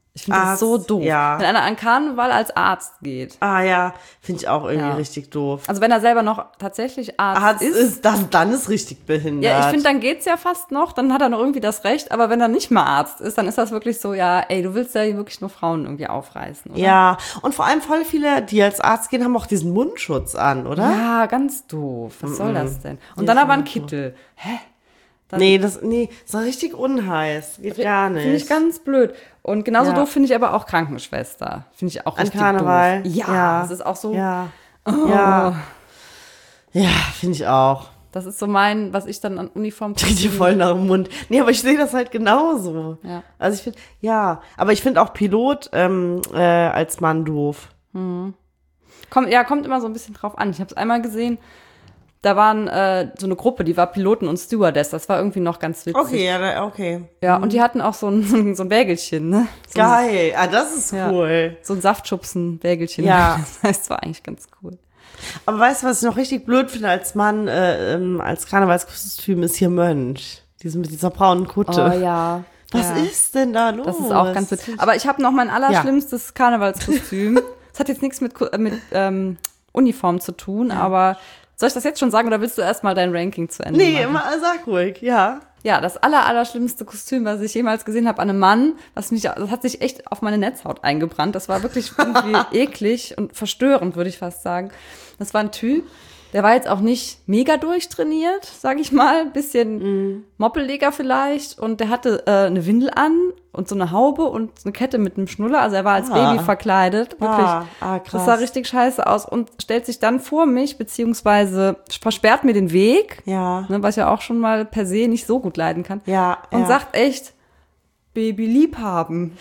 Speaker 3: Ich finde das
Speaker 1: Arzt,
Speaker 3: so doof.
Speaker 1: ja.
Speaker 3: Wenn einer an Karneval als Arzt geht.
Speaker 1: Ah ja, finde ich auch irgendwie
Speaker 3: Ja.
Speaker 1: richtig doof.
Speaker 3: Also wenn er selber noch tatsächlich Arzt,
Speaker 1: Arzt
Speaker 3: ist.
Speaker 1: ist, dann, dann ist richtig behindert.
Speaker 3: Ja, ich finde, dann geht's ja fast noch, dann hat er noch irgendwie das Recht, aber wenn er nicht mal Arzt ist, dann ist das wirklich so, ja, ey, du willst ja wirklich nur Frauen irgendwie aufreißen, oder?
Speaker 1: Ja, und vor allem voll viele, die als Arzt gehen, haben auch diesen Mundschutz an, oder?
Speaker 3: Ja, ganz doof. Was soll das denn? Und
Speaker 1: Nee,
Speaker 3: dann aber
Speaker 1: voll
Speaker 3: ein Kittel. Hä? Dann
Speaker 1: Nee, das, nee, ist doch richtig unheiß. Geht gar nicht.
Speaker 3: Finde ich ganz blöd. Und genauso
Speaker 1: Ja.
Speaker 3: doof finde ich aber auch Krankenschwester. Finde ich auch
Speaker 1: An
Speaker 3: richtig
Speaker 1: Karneval.
Speaker 3: doof. Ja,
Speaker 1: Ja.
Speaker 3: das ist auch so,
Speaker 1: Ja.
Speaker 3: oh,
Speaker 1: Ja. Ja, finde ich auch.
Speaker 3: das ist so mein, was ich dann an Uniform
Speaker 1: Kriegt ihr voll nach dem Mund. Nee, aber ich sehe das halt genauso.
Speaker 3: Ja.
Speaker 1: Also ich finde, ja, aber ich finde auch Pilot ähm, äh, als Mann doof.
Speaker 3: Kommt, ja, kommt immer so ein bisschen drauf an. Ich habe es einmal gesehen, da waren äh, so eine Gruppe, die war Piloten und Stewardess. Das war irgendwie noch ganz witzig.
Speaker 1: Okay, ja, da- okay.
Speaker 3: Ja, und die hatten auch so ein, so ein, so ein Wägelchen, ne? So ein,
Speaker 1: Geil. Ah, das ist
Speaker 3: Ja.
Speaker 1: cool.
Speaker 3: so ein Saftschubsen-Wägelchen.
Speaker 1: Ja.
Speaker 3: Das heißt, es war eigentlich ganz cool.
Speaker 1: Aber weißt du, was ich noch richtig blöd finde als Mann, äh, ähm, als Karnevalskostüm, ist hier Mönch. Diesen mit dieser braunen Kutte.
Speaker 3: Oh ja.
Speaker 1: Was
Speaker 3: ja.
Speaker 1: ist denn da los?
Speaker 3: Das ist auch ganz witzig. Aber ich habe noch mein allerschlimmstes Karnevalskostüm. Das hat jetzt nichts mit, Ko- äh, mit ähm, Uniform zu tun, aber soll ich das jetzt schon sagen oder willst du erstmal dein Ranking zu Ende
Speaker 1: Nee,
Speaker 3: machen?
Speaker 1: immer, sag ruhig, ja.
Speaker 3: Ja, das aller, allerschlimmste Kostüm, was ich jemals gesehen habe an einem Mann, was mich, das hat sich echt auf meine Netzhaut eingebrannt. Das war wirklich irgendwie eklig und verstörend, würde ich fast sagen. Das war ein Typ, der war jetzt auch nicht mega durchtrainiert, sag ich mal, bisschen moppeliger vielleicht, und der hatte äh, eine Windel an und so eine Haube und eine Kette mit einem Schnuller, also er war als
Speaker 1: Ah.
Speaker 3: Baby verkleidet, wirklich.
Speaker 1: Ah, ah, krass.
Speaker 3: Das sah richtig scheiße aus und stellt sich dann vor mich, beziehungsweise versperrt mir den Weg,
Speaker 1: Ja.
Speaker 3: ne, was ich ja auch schon mal per se nicht so gut leiden kann.
Speaker 1: Ja,
Speaker 3: Und
Speaker 1: ja.
Speaker 3: sagt echt, Baby lieb haben.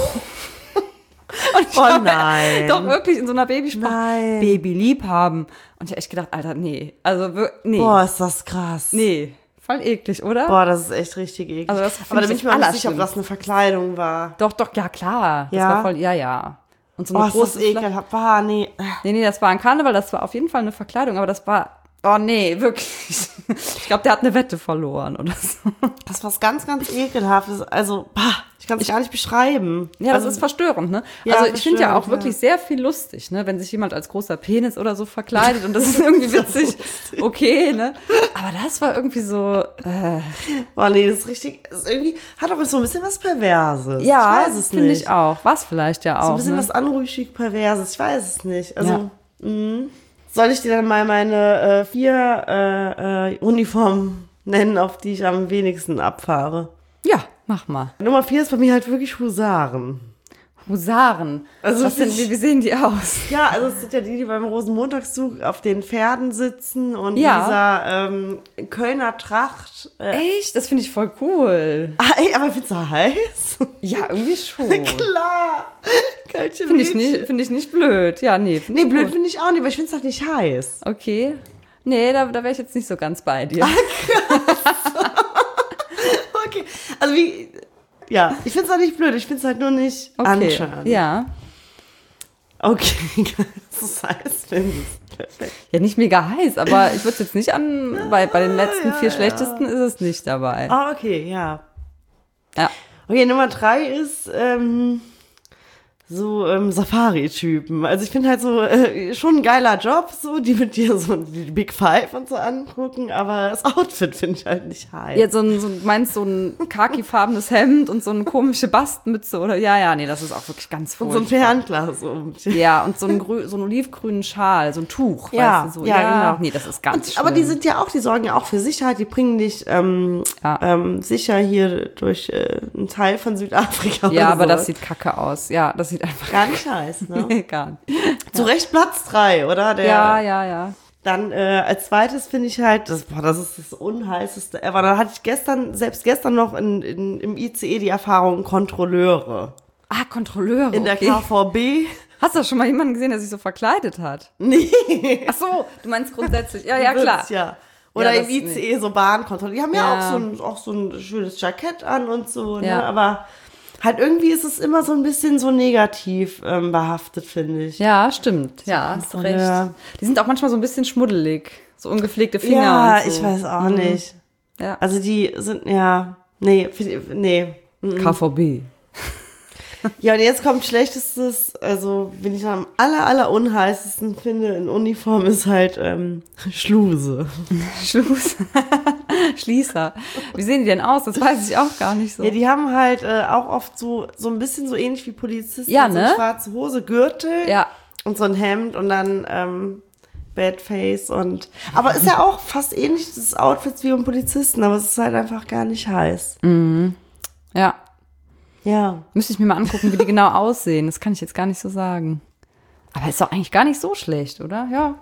Speaker 3: Und ich
Speaker 1: Oh
Speaker 3: hab
Speaker 1: nein.
Speaker 3: Doch wirklich in so einer Babysprache.
Speaker 1: Nein.
Speaker 3: Baby lieb haben. Und ich hab echt gedacht, Alter, nee. Also, wir- nee.
Speaker 1: Boah, ist das krass.
Speaker 3: Nee. Voll eklig, oder?
Speaker 1: Boah, das ist echt richtig eklig.
Speaker 3: Also das find
Speaker 1: Aber da
Speaker 3: ich
Speaker 1: bin ich
Speaker 3: das
Speaker 1: mir auch nicht sicher, ob
Speaker 3: Allerschlimmste.
Speaker 1: das eine Verkleidung war.
Speaker 3: Doch, doch, ja, klar. Das
Speaker 1: Ja?
Speaker 3: war voll, ja, ja. Und so
Speaker 1: Oh,
Speaker 3: eine
Speaker 1: ist das
Speaker 3: große Fla-
Speaker 1: ekelhaft. Boah, nee.
Speaker 3: Nee, nee, das war ein Karneval, das war auf jeden Fall eine Verkleidung, aber das war, oh nee, wirklich. Ich glaube, der hat eine Wette verloren oder so.
Speaker 1: Das ist was ganz, ganz ekelhaftes. Also, bah, ich kann es gar nicht beschreiben.
Speaker 3: Ja, das
Speaker 1: also,
Speaker 3: ist verstörend, ne?
Speaker 1: Ja,
Speaker 3: also ich finde ja auch
Speaker 1: verstörend,
Speaker 3: wirklich
Speaker 1: ja.
Speaker 3: sehr viel lustig, ne? Wenn sich jemand als großer Penis oder so verkleidet und das ist irgendwie witzig, okay, ne? Aber das war irgendwie so, äh,
Speaker 1: Boah, nee, das ist richtig, das ist irgendwie, hat aber so ein bisschen was Perverses.
Speaker 3: ja,
Speaker 1: ich weiß es
Speaker 3: finde
Speaker 1: nicht.
Speaker 3: ich auch. Was vielleicht ja auch,
Speaker 1: So ein bisschen
Speaker 3: ne?
Speaker 1: was anrüchig Perverses, ich weiß es nicht. Also,
Speaker 3: Ja.
Speaker 1: mh. Soll ich dir dann mal meine äh, vier äh, äh, Uniformen nennen, auf die ich am wenigsten abfahre?
Speaker 3: Ja, mach mal.
Speaker 1: Nummer vier ist bei mir halt wirklich Husaren.
Speaker 3: Husaren.
Speaker 1: Also
Speaker 3: Was sind,
Speaker 1: ich-
Speaker 3: wie, wie sehen die aus?
Speaker 1: Ja, also es sind ja die, die beim Rosenmontagszug auf den Pferden sitzen und
Speaker 3: Ja.
Speaker 1: dieser ähm, Kölner Tracht. Äh,
Speaker 3: Echt? Das finde ich voll cool.
Speaker 1: ah, ey, aber findest du heiß?
Speaker 3: Ja, irgendwie schon.
Speaker 1: Klar. Kölsche
Speaker 3: Finde ich,
Speaker 1: Mädchen.
Speaker 3: nicht- finde ich nicht blöd. Ja, nee. find
Speaker 1: Nee,
Speaker 3: ich
Speaker 1: blöd
Speaker 3: gut.
Speaker 1: finde ich auch nicht, aber ich finde es halt nicht heiß.
Speaker 3: Okay. Nee, da, da wäre ich jetzt nicht so ganz bei dir.
Speaker 1: Okay, also wie, ja, ich finde es auch nicht blöd, ich finde es halt nur nicht
Speaker 3: Okay.
Speaker 1: anschauend.
Speaker 3: Ja.
Speaker 1: Okay, das ist heiß, finde ich. Perfekt.
Speaker 3: Ja, nicht mega heiß, aber ich würde es jetzt nicht an, bei, bei den letzten
Speaker 1: ja,
Speaker 3: vier
Speaker 1: ja.
Speaker 3: schlechtesten ist es nicht dabei.
Speaker 1: Ah, okay, ja.
Speaker 3: Ja.
Speaker 1: Okay, Nummer drei ist ähm, so ähm, Safari-Typen. Also ich finde halt so, äh, schon ein geiler Job, so, die mit dir so die Big Five und so angucken, aber das Outfit finde ich halt nicht heiß.
Speaker 3: Jetzt so ein, so, ein- meinst so ein khakifarbenes Hemd und so eine komische Bastmütze oder, ja, ja, nee, das ist auch wirklich ganz
Speaker 1: und so ein
Speaker 3: furchtbar.
Speaker 1: Fernglas um.
Speaker 3: Ja, und so ein, grü so einen olivgrünen Schal, so ein Tuch,
Speaker 1: Ja,
Speaker 3: weißt du, so.
Speaker 1: ja, genau.
Speaker 3: Nee, das ist ganz
Speaker 1: Und, aber die
Speaker 3: schlimm.
Speaker 1: sind ja auch, die sorgen ja auch für Sicherheit, die bringen dich ähm,
Speaker 3: Ja.
Speaker 1: ähm, sicher hier durch äh, einen Teil von Südafrika
Speaker 3: Ja,
Speaker 1: oder
Speaker 3: aber das
Speaker 1: sowas.
Speaker 3: sieht kacke aus. Ja, das sieht einfach
Speaker 1: gar nicht heiß, ne?
Speaker 3: gar nicht.
Speaker 1: Zu Recht Platz drei, oder? Der,
Speaker 3: Ja, ja, ja.
Speaker 1: Dann äh, als zweites finde ich halt, das, boah, das ist das unheißeste ever. Da hatte ich gestern, selbst gestern noch in, in, im I C E die Erfahrung Kontrolleure.
Speaker 3: Ah, Kontrolleure.
Speaker 1: In der
Speaker 3: okay.
Speaker 1: K V B.
Speaker 3: Hast du schon mal jemanden gesehen, der sich so verkleidet hat?
Speaker 1: Nee.
Speaker 3: Ach so, du meinst grundsätzlich. Ja, ja, klar.
Speaker 1: Ja. Oder
Speaker 3: Ja,
Speaker 1: im
Speaker 3: das-
Speaker 1: I C E so Bahnkontrolle. Die haben ja,
Speaker 3: Ja.
Speaker 1: auch, so ein, auch so ein schönes Jackett an und so, ne?
Speaker 3: Ja.
Speaker 1: Aber halt irgendwie ist es immer so ein bisschen so negativ ähm, behaftet, finde ich.
Speaker 3: Ja, stimmt. Ja, hast recht.
Speaker 1: Kontrolleur.
Speaker 3: Die sind auch manchmal so ein bisschen schmuddelig. So ungepflegte Finger
Speaker 1: Ja,
Speaker 3: und so.
Speaker 1: ich weiß auch
Speaker 3: Mhm.
Speaker 1: nicht.
Speaker 3: Ja.
Speaker 1: Also die sind, ja, nee, find ich- nee.
Speaker 3: K V B.
Speaker 1: Ja, und jetzt kommt schlechtestes, also, wenn ich am aller, aller unheißesten finde in Uniform, ist halt ähm, Schluse.
Speaker 3: Schluss. Schließer. Wie sehen die denn aus? Das weiß ich auch gar nicht so.
Speaker 1: Ja, die haben halt äh, auch oft so, so ein bisschen so ähnlich wie Polizisten.
Speaker 3: Ja,
Speaker 1: so
Speaker 3: ne?
Speaker 1: eine schwarze Hose, Gürtel
Speaker 3: Ja.
Speaker 1: und so ein Hemd und dann ähm, Badface und, aber ist ja auch fast ähnlich das Outfits wie beim Polizisten, aber es ist halt einfach gar nicht heiß.
Speaker 3: Mhm. Ja.
Speaker 1: Ja.
Speaker 3: Müsste ich mir mal angucken, wie die genau aussehen. Das kann ich jetzt gar nicht so sagen. Aber ist doch eigentlich gar nicht so schlecht, oder? Ja.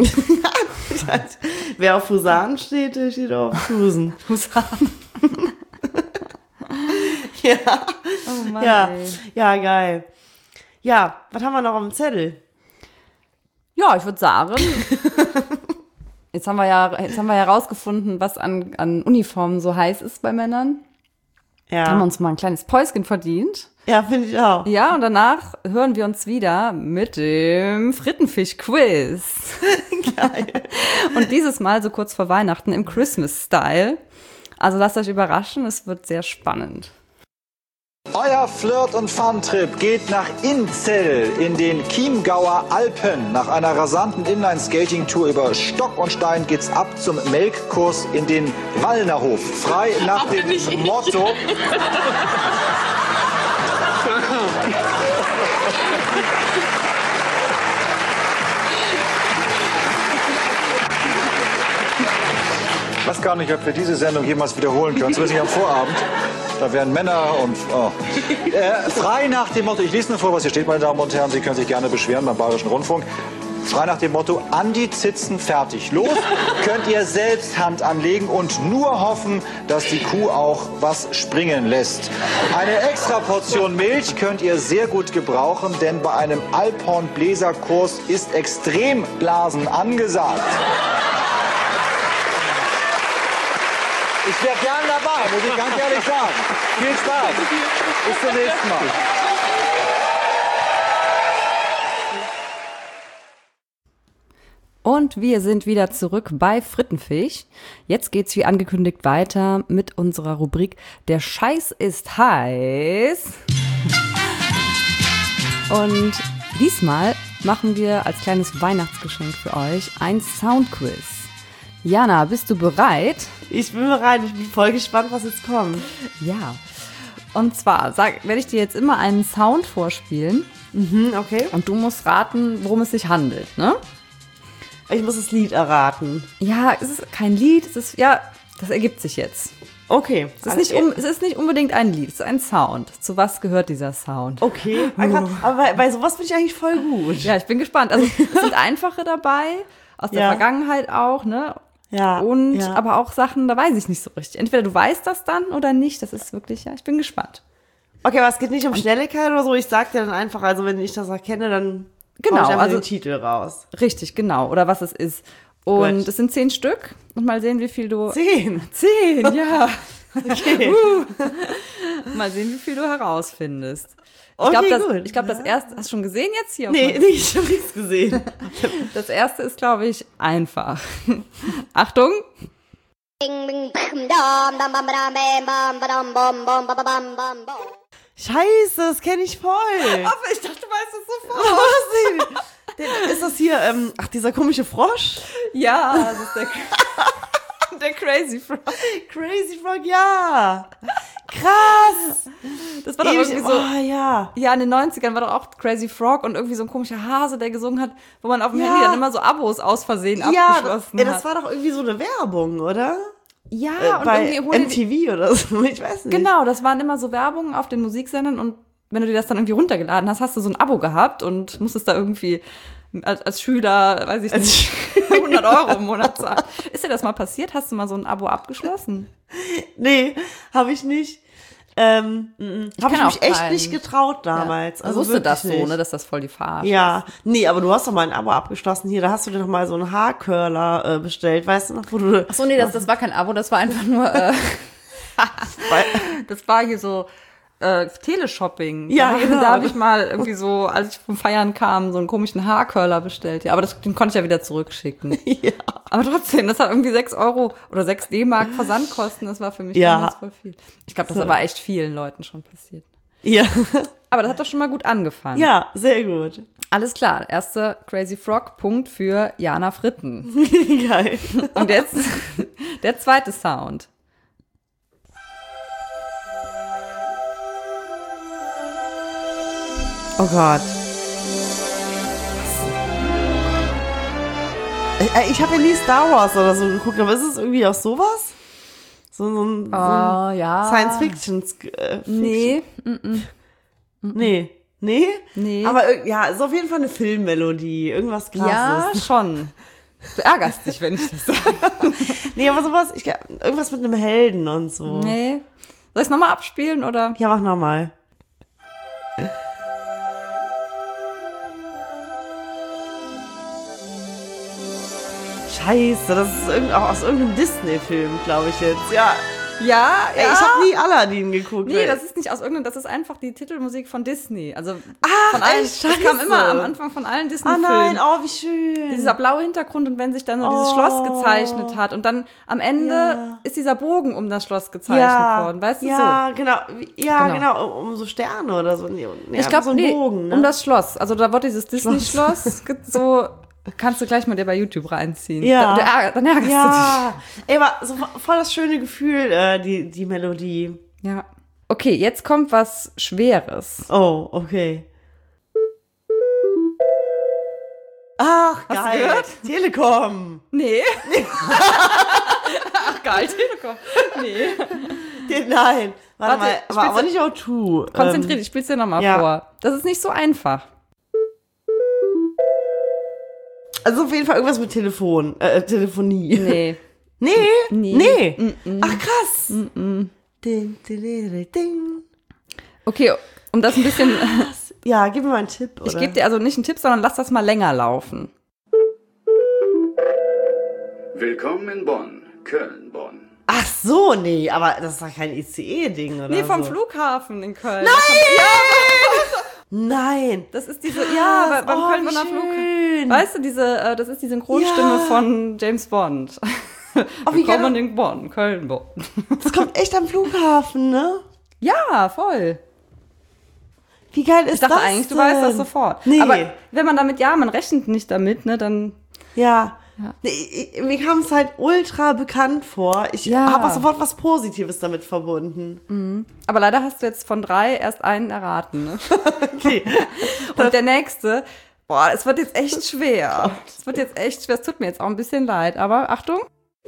Speaker 1: Wer auf Husanen steht, der steht auch auf Schlusen.
Speaker 3: Husanen.
Speaker 1: Ja.
Speaker 3: Oh Mann,
Speaker 1: Ja.
Speaker 3: ey.
Speaker 1: Ja, geil. Ja, was haben wir noch am Zettel?
Speaker 3: Ja, ich würde sagen, jetzt haben wir ja, jetzt haben wir ja rausgefunden, was an, an Uniformen so heiß ist bei Männern.
Speaker 1: Ja.
Speaker 3: Haben wir uns mal ein kleines Päuschen verdient.
Speaker 1: Ja, finde ich auch.
Speaker 3: Ja, und danach hören wir uns wieder mit dem Frittenfisch-Quiz.
Speaker 1: Geil.
Speaker 3: Und dieses Mal so kurz vor Weihnachten im Christmas-Style. Also lasst euch überraschen, es wird sehr spannend.
Speaker 4: Euer Flirt- und Fun-Trip geht nach Inzell in den Chiemgauer Alpen. Nach einer rasanten Inline-Skating-Tour über Stock und Stein geht's ab zum Melkkurs in den Wallnerhof. Frei nach dem Motto... Ich weiß gar nicht, ob wir diese Sendung jemals wiederholen können. Zumindest nicht am Vorabend. Da werden Männer und... Oh. Äh, frei nach dem Motto, ich lese nur vor, was hier steht, meine Damen und Herren. Sie können sich gerne beschweren beim Bayerischen Rundfunk. Frei nach dem Motto, Andi Zitzen fertig. Los könnt ihr selbst Hand anlegen und nur hoffen, dass die Kuh auch was springen lässt. Eine extra Portion Milch könnt ihr sehr gut gebrauchen, denn bei einem Alphorn-Bläserkurs ist Extremblasen angesagt. Ich wäre gern dabei, muss ich ganz ehrlich sagen. Viel Spaß. Bis zum nächsten Mal.
Speaker 3: Und wir sind wieder zurück bei Frittenfisch. Jetzt geht's wie angekündigt weiter mit unserer Rubrik Der Scheiß ist heiß. Und diesmal machen wir als kleines Weihnachtsgeschenk für euch ein Soundquiz. Jana, bist du bereit?
Speaker 1: Ich bin bereit, ich bin voll gespannt, was jetzt kommt.
Speaker 3: Ja. Und zwar sag, werde ich dir jetzt immer einen Sound vorspielen.
Speaker 1: Mhm, okay.
Speaker 3: Und du musst raten, worum es sich handelt, ne?
Speaker 1: Ich muss das Lied erraten.
Speaker 3: Ja, es ist kein Lied, es ist, ja, das ergibt sich jetzt.
Speaker 1: Okay.
Speaker 3: Es ist, nicht um, es ist nicht unbedingt ein Lied, es ist ein Sound. Zu was gehört dieser Sound?
Speaker 1: Okay. Einfach, aber bei, bei sowas bin ich eigentlich voll gut.
Speaker 3: Ja, ich bin gespannt. Also es sind einfache dabei, aus der
Speaker 1: Ja.
Speaker 3: Vergangenheit auch, ne?
Speaker 1: Ja.
Speaker 3: Und
Speaker 1: ja.
Speaker 3: aber auch Sachen, da weiß ich nicht so richtig. Entweder du weißt das dann oder nicht. Das ist wirklich, ja, ich bin gespannt.
Speaker 1: Okay, aber es geht nicht um Schnelligkeit oder so. Ich sag dir dann einfach, also wenn ich das erkenne, dann
Speaker 3: Genau,
Speaker 1: hau ich einfach
Speaker 3: also-
Speaker 1: den Titel raus.
Speaker 3: Richtig, genau. Oder was es ist. Und
Speaker 1: Gut.
Speaker 3: es sind zehn Stück. Und mal sehen, wie viel du...
Speaker 1: Zehn.
Speaker 3: Zehn, ja.
Speaker 1: Okay.
Speaker 3: Mal sehen, wie viel du herausfindest. Ich
Speaker 1: Okay,
Speaker 3: glaube, das,
Speaker 1: gut.
Speaker 3: ich glaub, das erste, hast du schon gesehen jetzt hier? auf
Speaker 1: Nee,
Speaker 3: meinem-
Speaker 1: nee, ich hab nichts gesehen.
Speaker 3: Das erste ist, glaube ich, einfach. Achtung.
Speaker 1: Scheiße, das kenne ich voll.
Speaker 3: Aber ich dachte, du weißt es sofort.
Speaker 1: Was denn? Der- Ist das hier, ähm, ach, dieser komische Frosch?
Speaker 3: Ja, das ist der, der Crazy Frog.
Speaker 1: Crazy Frog, ja. Krass.
Speaker 3: Das war doch
Speaker 1: Ewig-
Speaker 3: irgendwie so...
Speaker 1: Oh, ja.
Speaker 3: Ja, in den neunzigern war doch auch Crazy Frog und irgendwie so ein komischer Hase, der gesungen hat, wo man auf dem
Speaker 1: Ja.
Speaker 3: Handy dann immer so Abos aus Versehen
Speaker 1: Ja, das,
Speaker 3: abgeschlossen
Speaker 1: ja, das
Speaker 3: hat.
Speaker 1: war doch irgendwie so eine Werbung, oder?
Speaker 3: Ja,
Speaker 1: Äh,
Speaker 3: und
Speaker 1: bei
Speaker 3: irgendwie holen
Speaker 1: M T V oder so, ich weiß nicht.
Speaker 3: Genau, das waren immer so Werbungen auf den Musiksendern und wenn du dir das dann irgendwie runtergeladen hast, hast du so ein Abo gehabt und musstest da irgendwie als, als Schüler, weiß ich nicht, hundert Euro im Monat zahlen. Ist dir das mal passiert? Hast du mal so ein Abo abgeschlossen?
Speaker 1: Nee, habe ich nicht. Ähm, habe ich
Speaker 3: kenn
Speaker 1: mich
Speaker 3: auch
Speaker 1: echt
Speaker 3: keinen.
Speaker 1: nicht getraut damals.
Speaker 3: Also wusste
Speaker 1: wirklich
Speaker 3: das so,
Speaker 1: nicht.
Speaker 3: ne, dass das voll die Verarsche
Speaker 1: Ja, nee, aber du hast doch mal ein Abo abgeschlossen hier. Da hast du dir doch mal so einen Haarcurler äh, bestellt, weißt du noch, wo du...
Speaker 3: Achso, nee, das, das war kein Abo, das war einfach nur, äh, das war hier so äh, Teleshopping.
Speaker 1: Ja,
Speaker 3: da,
Speaker 1: genau.
Speaker 3: Da habe ich mal irgendwie so, als ich vom Feiern kam, so einen komischen Haarcurler bestellt. Ja, aber das, den konnte ich ja wieder zurückschicken.
Speaker 1: Ja.
Speaker 3: Aber trotzdem, das hat irgendwie sechs Euro oder sechs D-Mark Versandkosten. Das war für mich
Speaker 1: Ja.
Speaker 3: damals voll viel. Ich glaube, das ist aber echt vielen Leuten schon passiert.
Speaker 1: Ja.
Speaker 3: Aber das hat doch schon mal gut angefangen.
Speaker 1: Ja, sehr gut.
Speaker 3: Alles klar, erster Crazy Frog Punkt für Jana Fritten.
Speaker 1: Geil.
Speaker 3: Und jetzt der zweite Sound.
Speaker 1: Oh Gott. Ich, ich habe ja nie Star Wars oder so geguckt, aber ist es irgendwie auch sowas? So, so ein, so
Speaker 3: Oh,
Speaker 1: ein
Speaker 3: ja.
Speaker 1: Science-Fiction. Äh,
Speaker 3: Nee.
Speaker 1: Nee. Nee?
Speaker 3: Nee.
Speaker 1: Aber ir- ja, ist auf jeden Fall eine Filmmelodie. Irgendwas
Speaker 3: Ja,
Speaker 1: krasses.
Speaker 3: schon. Du ärgerst dich, wenn ich das sage.
Speaker 1: Nee, aber sowas, ich, irgendwas mit einem Helden und so.
Speaker 3: Nee. Soll ich es nochmal abspielen, oder?
Speaker 1: Ja, mach nochmal. Scheiße, das ist irgend, auch aus irgendeinem Disney-Film, glaube ich jetzt. Ja,
Speaker 3: Ja,
Speaker 1: ey, ich habe nie Aladdin geguckt.
Speaker 3: Nee,
Speaker 1: weil-
Speaker 3: das ist nicht aus irgendeinem, das ist einfach die Titelmusik von Disney. Also
Speaker 1: Ach,
Speaker 3: von allen,
Speaker 1: echt?
Speaker 3: das kam
Speaker 1: Scheiße.
Speaker 3: immer am Anfang von allen
Speaker 1: Ah
Speaker 3: Disney-Filmen.
Speaker 1: nein, oh, wie schön.
Speaker 3: Dieser blaue Hintergrund und wenn sich dann so dieses
Speaker 1: Oh.
Speaker 3: Schloss gezeichnet hat und dann am Ende
Speaker 1: Ja.
Speaker 3: ist dieser Bogen um das Schloss gezeichnet
Speaker 1: ja,
Speaker 3: worden, weißt du
Speaker 1: ja, genau. Ja,
Speaker 3: Genau.
Speaker 1: genau, um, um so Sterne oder so. Nee, nee,
Speaker 3: so? Ich glaube,
Speaker 1: so ein
Speaker 3: nee,
Speaker 1: Bogen, ne?
Speaker 3: um das Schloss. Also da wird dieses Disney-Schloss ge- so, kannst du gleich mal dir bei YouTube reinziehen.
Speaker 1: Ja.
Speaker 3: Da, du ärger, dann ärgerst
Speaker 1: Ja, ey, aber so voll das schöne Gefühl, äh, die, die Melodie.
Speaker 3: du dich. Ja. Okay, jetzt kommt was Schweres.
Speaker 1: Oh, okay. Ach,
Speaker 3: Hast du
Speaker 1: geil.
Speaker 3: gehört?
Speaker 1: Telekom.
Speaker 3: Nee. Ach geil, Telekom. Nee.
Speaker 1: Den- Nein. Warte,
Speaker 3: Warte,
Speaker 1: mal, aber,
Speaker 3: spielst
Speaker 1: aber
Speaker 3: du-
Speaker 1: nicht O zwei.
Speaker 3: Konzentrier
Speaker 1: Ähm,
Speaker 3: dich, spiel's dir nochmal
Speaker 1: ja.
Speaker 3: vor. Das ist nicht so einfach.
Speaker 1: Also auf jeden Fall irgendwas mit Telefon, äh, Telefonie.
Speaker 3: Nee.
Speaker 1: Nee?
Speaker 3: Nee.
Speaker 1: Nee. Ach, krass. Ding, ding, ding, ding.
Speaker 3: Okay, um das ein bisschen.
Speaker 1: Ja, gib mir mal einen Tipp, oder?
Speaker 3: Ich gebe dir also nicht einen Tipp, sondern lass das mal länger laufen.
Speaker 5: Willkommen in Bonn, Köln, Bonn.
Speaker 1: Ach so, nee, aber das ist doch kein I C E-Ding, oder
Speaker 3: Nee, vom
Speaker 1: so.
Speaker 3: Flughafen in Köln.
Speaker 1: Nein.
Speaker 3: Das ist diese, ja, bei- beim
Speaker 1: oh,
Speaker 3: Köln
Speaker 1: wie
Speaker 3: Bonner Flughafen.
Speaker 1: schön.
Speaker 3: Weißt du, diese, äh, das ist die Synchronstimme
Speaker 1: Ja.
Speaker 3: von James Bond.
Speaker 1: Oh, wie geil.
Speaker 3: Willkommen in Bonn, Köln, Bonn.
Speaker 1: Das kommt echt am Flughafen, ne?
Speaker 3: Ja, voll.
Speaker 1: Wie geil ist
Speaker 3: Ich dachte
Speaker 1: das
Speaker 3: eigentlich, du
Speaker 1: denn?
Speaker 3: weißt das sofort.
Speaker 1: Nee.
Speaker 3: Aber wenn man damit, ja, man rechnet nicht damit, ne, dann.
Speaker 1: Ja. Nee, ich- mir kam es halt ultra bekannt vor. Ich
Speaker 3: Ja.
Speaker 1: habe auch sofort was Positives damit verbunden.
Speaker 3: Aber leider hast du jetzt von drei erst einen erraten, ne?
Speaker 1: Okay.
Speaker 3: Und der nächste, boah, es wird jetzt echt schwer. Es wird jetzt echt schwer. Es tut mir jetzt auch ein bisschen leid. Aber Achtung.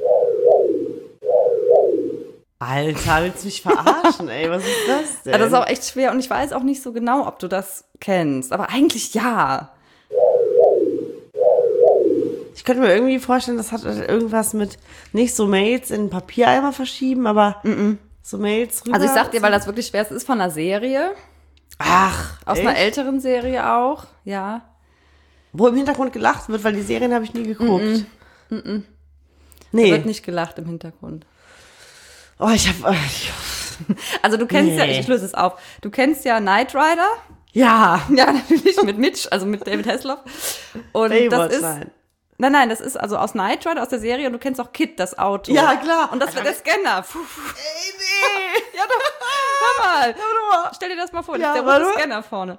Speaker 1: Alter, willst du mich verarschen, ey? Was ist das denn?
Speaker 3: Ja, das ist auch echt schwer und ich weiß auch nicht so genau, ob du das kennst. Aber eigentlich ja.
Speaker 1: Ich könnte mir irgendwie vorstellen, das hat irgendwas mit nicht so Mails in Papiereimer verschieben, aber so Mails rüber.
Speaker 3: Also ich sag dir, weil das wirklich schwer ist, es ist von einer Serie.
Speaker 1: Ach,
Speaker 3: Aus
Speaker 1: echt?
Speaker 3: einer älteren Serie auch. Ja.
Speaker 1: Wo im Hintergrund gelacht wird, weil die Serien habe ich nie geguckt.
Speaker 3: Da
Speaker 1: Nee.
Speaker 3: wird nicht gelacht im Hintergrund.
Speaker 1: Oh, ich hab.
Speaker 3: Also du kennst ja,
Speaker 1: Nee.
Speaker 3: ich löse es auf. Du kennst ja Knight Rider.
Speaker 1: Ja.
Speaker 3: Ja, natürlich mit Mitch, also mit David Hasselhoff. Und
Speaker 1: Baywatch,
Speaker 3: das ist.
Speaker 1: nein.
Speaker 3: Nein, nein, das ist also aus Knight Rider, aus der Serie. Und du kennst auch Kid, das Auto.
Speaker 1: Ja, klar.
Speaker 3: Und das wird der Scanner. Puh, puh.
Speaker 1: Ey, nee.
Speaker 3: Ja, doch. Hör mal.
Speaker 1: Warte mal.
Speaker 3: Stell dir das mal vor,
Speaker 1: Ja,
Speaker 3: das ist der
Speaker 1: warte
Speaker 3: rote
Speaker 1: mal.
Speaker 3: Scanner vorne.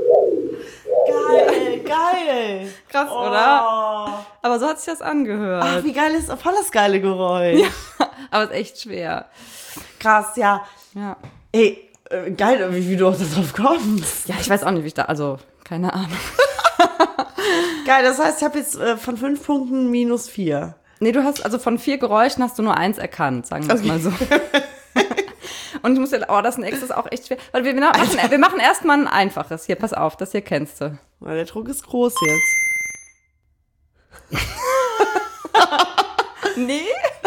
Speaker 1: Geil, geil.
Speaker 3: Krass,
Speaker 1: Oh.
Speaker 3: oder? Aber so hat sich das angehört.
Speaker 1: Ach, wie geil ist voll das geile Geräusch.
Speaker 3: Aber es ist echt schwer.
Speaker 1: Krass, ja.
Speaker 3: Ja.
Speaker 1: Ey, äh, geil, wie, wie du auch darauf kommst.
Speaker 3: Ja, ich weiß auch nicht, wie ich da, also, keine Ahnung.
Speaker 1: Geil, das heißt, ich habe jetzt äh, von fünf Punkten minus vier.
Speaker 3: Nee, du hast, also von vier Geräuschen hast du nur eins erkannt, sagen wir es mal so. Und ich muss ja, oh, das nächste ist auch echt schwer. Weil wir, wir machen, wir machen erstmal ein einfaches. Hier, pass auf, das hier kennst du.
Speaker 1: Weil der Druck ist groß jetzt.
Speaker 3: Nee?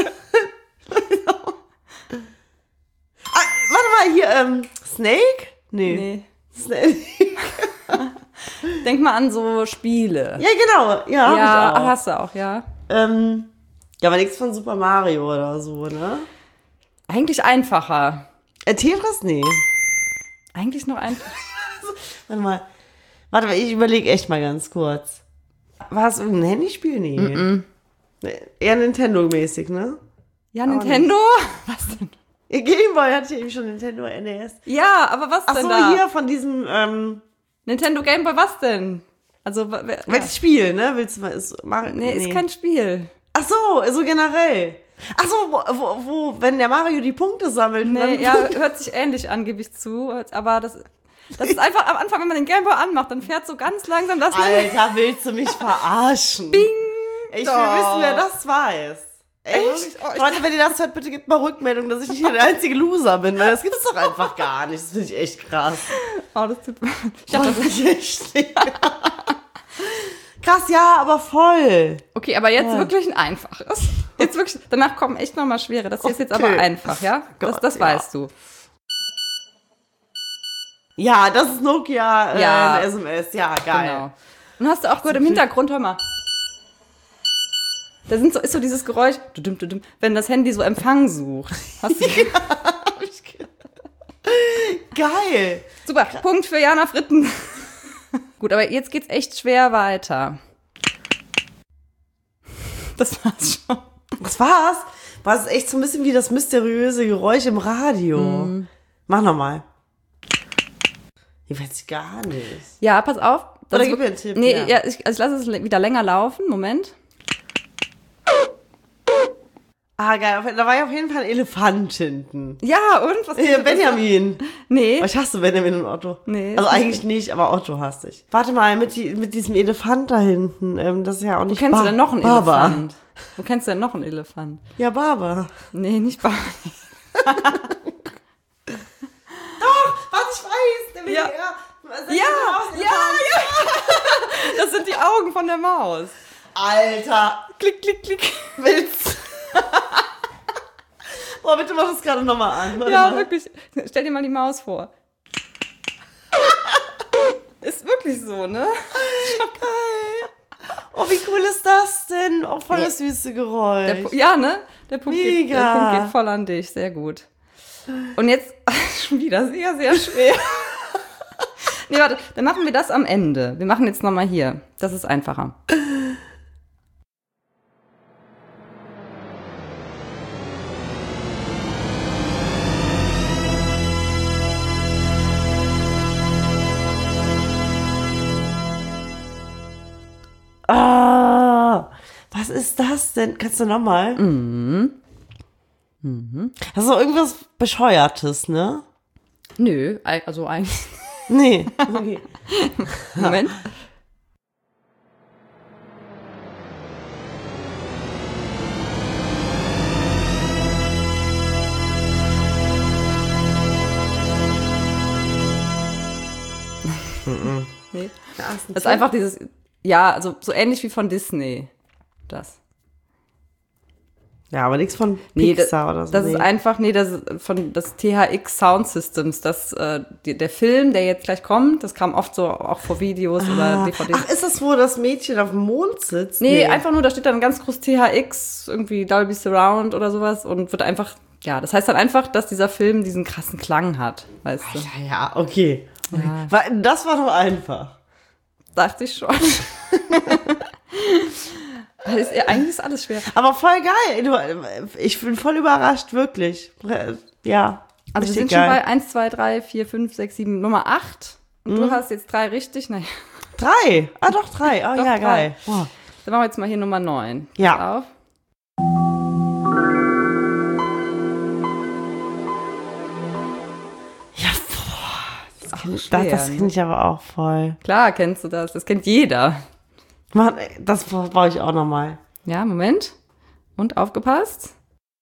Speaker 1: Ah, warte mal, hier, ähm, Snake? Nee.
Speaker 3: Nee.
Speaker 1: Snake.
Speaker 3: Denk mal an so Spiele.
Speaker 1: Ja, genau. Ja, hab
Speaker 3: Ja,
Speaker 1: ich auch.
Speaker 3: hast du auch, ja.
Speaker 1: Ähm, ja, aber nichts von Super Mario oder so, ne?
Speaker 3: Eigentlich einfacher.
Speaker 1: Äh, Tetris? Nee.
Speaker 3: Eigentlich noch einfacher.
Speaker 1: Warte mal. Warte mal, ich überlege echt mal ganz kurz. War es irgendein Handyspiel? Nee. Nee, eher Nintendo-mäßig, ne?
Speaker 3: Ja, Nintendo? Was denn?
Speaker 1: Gameboy hatte ich eben schon, Nintendo N E S.
Speaker 3: Ja, aber was
Speaker 1: Ach
Speaker 3: denn
Speaker 1: so,
Speaker 3: da?
Speaker 1: hier von diesem, ähm,
Speaker 3: Nintendo Game Boy, was denn? Also, wer, ja.
Speaker 1: welches Spiel, ne? Willst du mal, ist, Mario,
Speaker 3: Nee, ist kein Spiel.
Speaker 1: Ach so, so generell. Ach so, wo, wo, wo, wenn der Mario die Punkte sammelt. und
Speaker 3: Nee,
Speaker 1: dann
Speaker 3: ja, hört sich ähnlich an, gebe ich zu. Aber das, das ist einfach am Anfang, wenn man den Game Boy anmacht, dann fährt so ganz langsam das...
Speaker 1: Alter, willst du mich verarschen? Bing! Ich will wissen, wer das weiß. Echt?
Speaker 3: Echt? Oh, ich-
Speaker 1: Leute, wenn ihr das hört, bitte gebt mal Rückmeldung, dass ich nicht der einzige Loser bin, weil das gibt's doch einfach gar nicht. Das finde ich echt krass.
Speaker 3: Oh, das tut mir... Ich
Speaker 1: Das
Speaker 3: dachte,
Speaker 1: finde ich echt nicht. Krass, ja, aber voll.
Speaker 3: okay, aber jetzt
Speaker 1: Ja.
Speaker 3: wirklich ein einfaches. Jetzt wirklich, danach kommen echt nochmal schwere. Das hier ist jetzt
Speaker 1: Okay.
Speaker 3: aber einfach, ja? Das, das
Speaker 1: Gott, ja.
Speaker 3: weißt du.
Speaker 1: Ja, das ist Nokia äh,
Speaker 3: Ja.
Speaker 1: ein S M S. Ja, geil.
Speaker 3: Genau. Und hast du auch gehört im Hintergrund, hör mal. Da sind so, ist so dieses Geräusch, dudum, dudum, wenn das Handy so Empfang sucht. Hast du,
Speaker 1: Geil.
Speaker 3: super, Punkt für Jana Fritten. Gut, aber jetzt geht's echt schwer weiter. Das war's schon.
Speaker 1: Das war's. War es echt so ein bisschen wie das mysteriöse Geräusch im Radio.
Speaker 3: Mhm.
Speaker 1: Mach nochmal. Ich weiß gar nicht.
Speaker 3: Ja, pass auf. Das
Speaker 1: Oder
Speaker 3: ist
Speaker 1: gib mir
Speaker 3: wir-
Speaker 1: einen Tipp,
Speaker 3: Nee,
Speaker 1: ja.
Speaker 3: ja. ich, also ich lasse es wieder länger laufen. Moment.
Speaker 1: Ah, geil. Da war ja auf jeden Fall ein Elefant hinten.
Speaker 3: Ja, und? Was
Speaker 1: Äh, Benjamin.
Speaker 3: Nee.
Speaker 1: Oh, ich hasse Benjamin und Otto.
Speaker 3: Nee,
Speaker 1: Also
Speaker 3: ist nicht
Speaker 1: eigentlich nicht, aber Otto hasse ich. Warte mal, mit, die, mit diesem Elefant da hinten. Ähm, das ist ja auch
Speaker 3: Wo
Speaker 1: nicht
Speaker 3: kennst
Speaker 1: Ba-
Speaker 3: du denn noch einen
Speaker 1: Baba.
Speaker 3: Elefant? Wo kennst du denn noch einen Elefant?
Speaker 1: Ja, Baba.
Speaker 3: Nee, nicht Barney.
Speaker 1: Was ich weiß. Der will
Speaker 3: Ja.
Speaker 1: ja.
Speaker 3: Ja, ja, ja. Das sind die Augen von der Maus.
Speaker 1: Alter.
Speaker 3: Klick, klick, klick.
Speaker 1: Willst. Boah, bitte mach das gerade nochmal an. Warte
Speaker 3: Ja,
Speaker 1: mal.
Speaker 3: wirklich. Stell dir mal die Maus vor. Ist wirklich so, ne?
Speaker 1: Geil. Oh, wie cool ist das denn? Auch voll das süße Geräusch.
Speaker 3: Der, Pu- ja, ne? Der Punkt, geht, der
Speaker 1: Mega.
Speaker 3: Punkt geht voll an dich. Sehr gut. Und jetzt schon wieder sehr, sehr schwer. Nee, warte, dann machen wir das am Ende. Wir machen jetzt nochmal hier. Das ist einfacher.
Speaker 1: Ah, was ist das denn? Kannst du nochmal? Mhm. Mhm. Das ist doch irgendwas Bescheuertes, ne?
Speaker 3: Nö, ei- also eigentlich.
Speaker 1: Nee. Okay.
Speaker 3: Moment. Nee. Das ist einfach dieses, ja, also so ähnlich wie von Disney. Das.
Speaker 1: Ja, aber nichts von
Speaker 3: Nee,
Speaker 1: Pixar
Speaker 3: das,
Speaker 1: oder so.
Speaker 3: das
Speaker 1: nee.
Speaker 3: ist einfach, nee, das ist von das T H X Sound Systems. Das, äh, die, der Film, der jetzt gleich kommt, das kam oft so auch vor Videos oder D V Ds.
Speaker 1: Ach, ist das, wo das Mädchen auf dem Mond sitzt?
Speaker 3: Nee, einfach nur, da steht dann ganz groß T H X, irgendwie Dolby Surround oder sowas und wird einfach, ja, das heißt dann einfach, dass dieser Film diesen krassen Klang hat, weißt du.
Speaker 1: Ja, ja, okay. okay.
Speaker 3: Ja.
Speaker 1: War- Das war doch einfach.
Speaker 3: Dachte ich schon. ist, ja, eigentlich ist alles schwer.
Speaker 1: Aber voll geil. Du, ich bin voll überrascht, wirklich. Ja.
Speaker 3: Also wir
Speaker 1: richtig
Speaker 3: sind schon bei
Speaker 1: geil.
Speaker 3: eins, zwei, drei, vier, fünf, sechs, sieben, Nummer acht. Und du hast jetzt drei richtig. Naja,
Speaker 1: Drei. Ah, doch, drei. Oh,
Speaker 3: Doch,
Speaker 1: ja,
Speaker 3: drei.
Speaker 1: geil. Boah.
Speaker 3: dann machen wir jetzt mal hier Nummer neun.
Speaker 1: Ja.
Speaker 3: Pass auf.
Speaker 1: Ja, boah. Das,
Speaker 3: Auch
Speaker 1: kenn-
Speaker 3: schwer,
Speaker 1: das, das
Speaker 3: ne?
Speaker 1: kenne ich aber auch voll.
Speaker 3: Klar, kennst du das. Das kennt jeder.
Speaker 1: Mann, ey, das brauche ich auch nochmal.
Speaker 3: Ja, Moment. Und aufgepasst.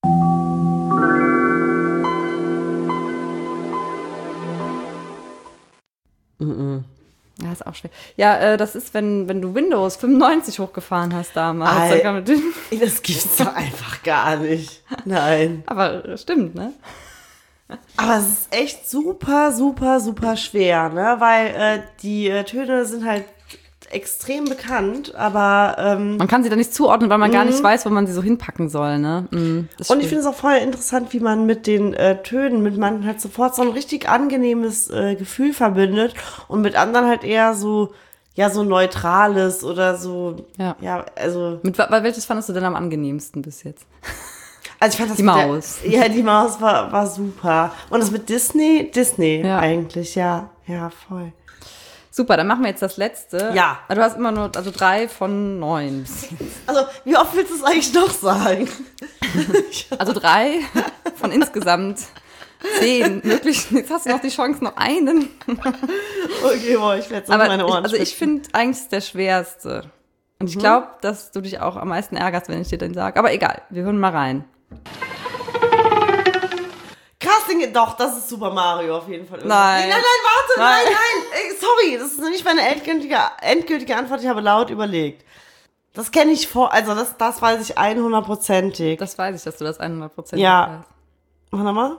Speaker 1: Mhm.
Speaker 3: Ja, ist auch schwer. Ja, äh, das ist, wenn, wenn du Windows fünfundneunzig hochgefahren hast damals.
Speaker 1: Al-
Speaker 3: Dann kann man den,
Speaker 1: Das gibt's doch einfach gar nicht. Nein.
Speaker 3: aber äh, stimmt, ne?
Speaker 1: Aber es ist echt super, super, super schwer, ne? Weil äh, die äh, Töne sind halt extrem bekannt, aber ähm,
Speaker 3: Man kann sie da nicht zuordnen, weil man gar nicht weiß, wo man sie so hinpacken soll, ne? Mhm, das
Speaker 1: und ich
Speaker 3: stimmt.
Speaker 1: finde es auch voll interessant, wie man mit den äh, Tönen, mit manchen halt sofort so ein richtig angenehmes äh, Gefühl verbindet und mit anderen halt eher so, ja, so neutrales oder so,
Speaker 3: Ja.
Speaker 1: ja, also,
Speaker 3: Mit wa- welches fandest du denn am angenehmsten bis jetzt?
Speaker 1: Also ich fand das
Speaker 3: Die
Speaker 1: mit
Speaker 3: Maus.
Speaker 1: Der, ja, die Maus war, war super. Und das mit Disney? Disney
Speaker 3: Ja.
Speaker 1: eigentlich, ja. Ja, voll.
Speaker 3: Super, dann machen wir jetzt das letzte.
Speaker 1: Ja.
Speaker 3: Du hast immer nur, also drei von neun.
Speaker 1: Also, wie oft willst du es eigentlich noch sagen?
Speaker 3: Also drei von insgesamt zehn möglichen. Jetzt hast du noch die Chance, noch einen.
Speaker 1: Okay, boah, ich werde jetzt auf
Speaker 3: Aber
Speaker 1: meine
Speaker 3: ich,
Speaker 1: Ohren
Speaker 3: also ich
Speaker 1: spitzen.
Speaker 3: finde eigentlich ist der schwerste. Und ich
Speaker 1: Mhm.
Speaker 3: glaube, dass du dich auch am meisten ärgerst, wenn ich dir den sage. Aber egal, wir hören mal rein.
Speaker 1: Casting, doch, das ist Super Mario auf jeden Fall.
Speaker 3: Nein.
Speaker 1: Nee, nein, nein, warte, nein,
Speaker 3: Nein.
Speaker 1: nein. Ey, sorry, das ist nicht meine endgültige, endgültige Antwort. Ich habe laut überlegt. Das kenne ich vor, also das, das weiß ich hundertprozentig.
Speaker 3: Das weiß ich, dass du das hundert Prozent
Speaker 1: Ja.
Speaker 3: weißt.
Speaker 1: Mach nochmal.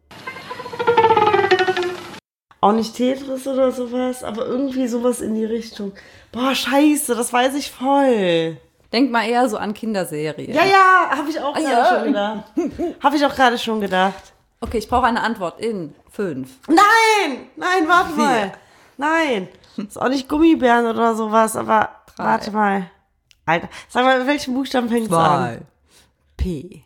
Speaker 1: Auch nicht Tetris oder sowas, aber irgendwie sowas in die Richtung. Boah, scheiße, das weiß ich voll.
Speaker 3: Denk mal eher so an Kinderserien.
Speaker 1: Ja, ja, habe ich auch
Speaker 3: Ah,
Speaker 1: gerade
Speaker 3: ja.
Speaker 1: schon gedacht. Habe ich auch gerade schon gedacht.
Speaker 3: Okay, ich brauche eine Antwort in fünf.
Speaker 1: Nein, nein, warte mal. Nein, ist auch nicht Gummibären oder sowas, aber
Speaker 3: Drei.
Speaker 1: warte mal. Alter, sag mal, mit welchen Buchstaben fängt es an?
Speaker 3: P.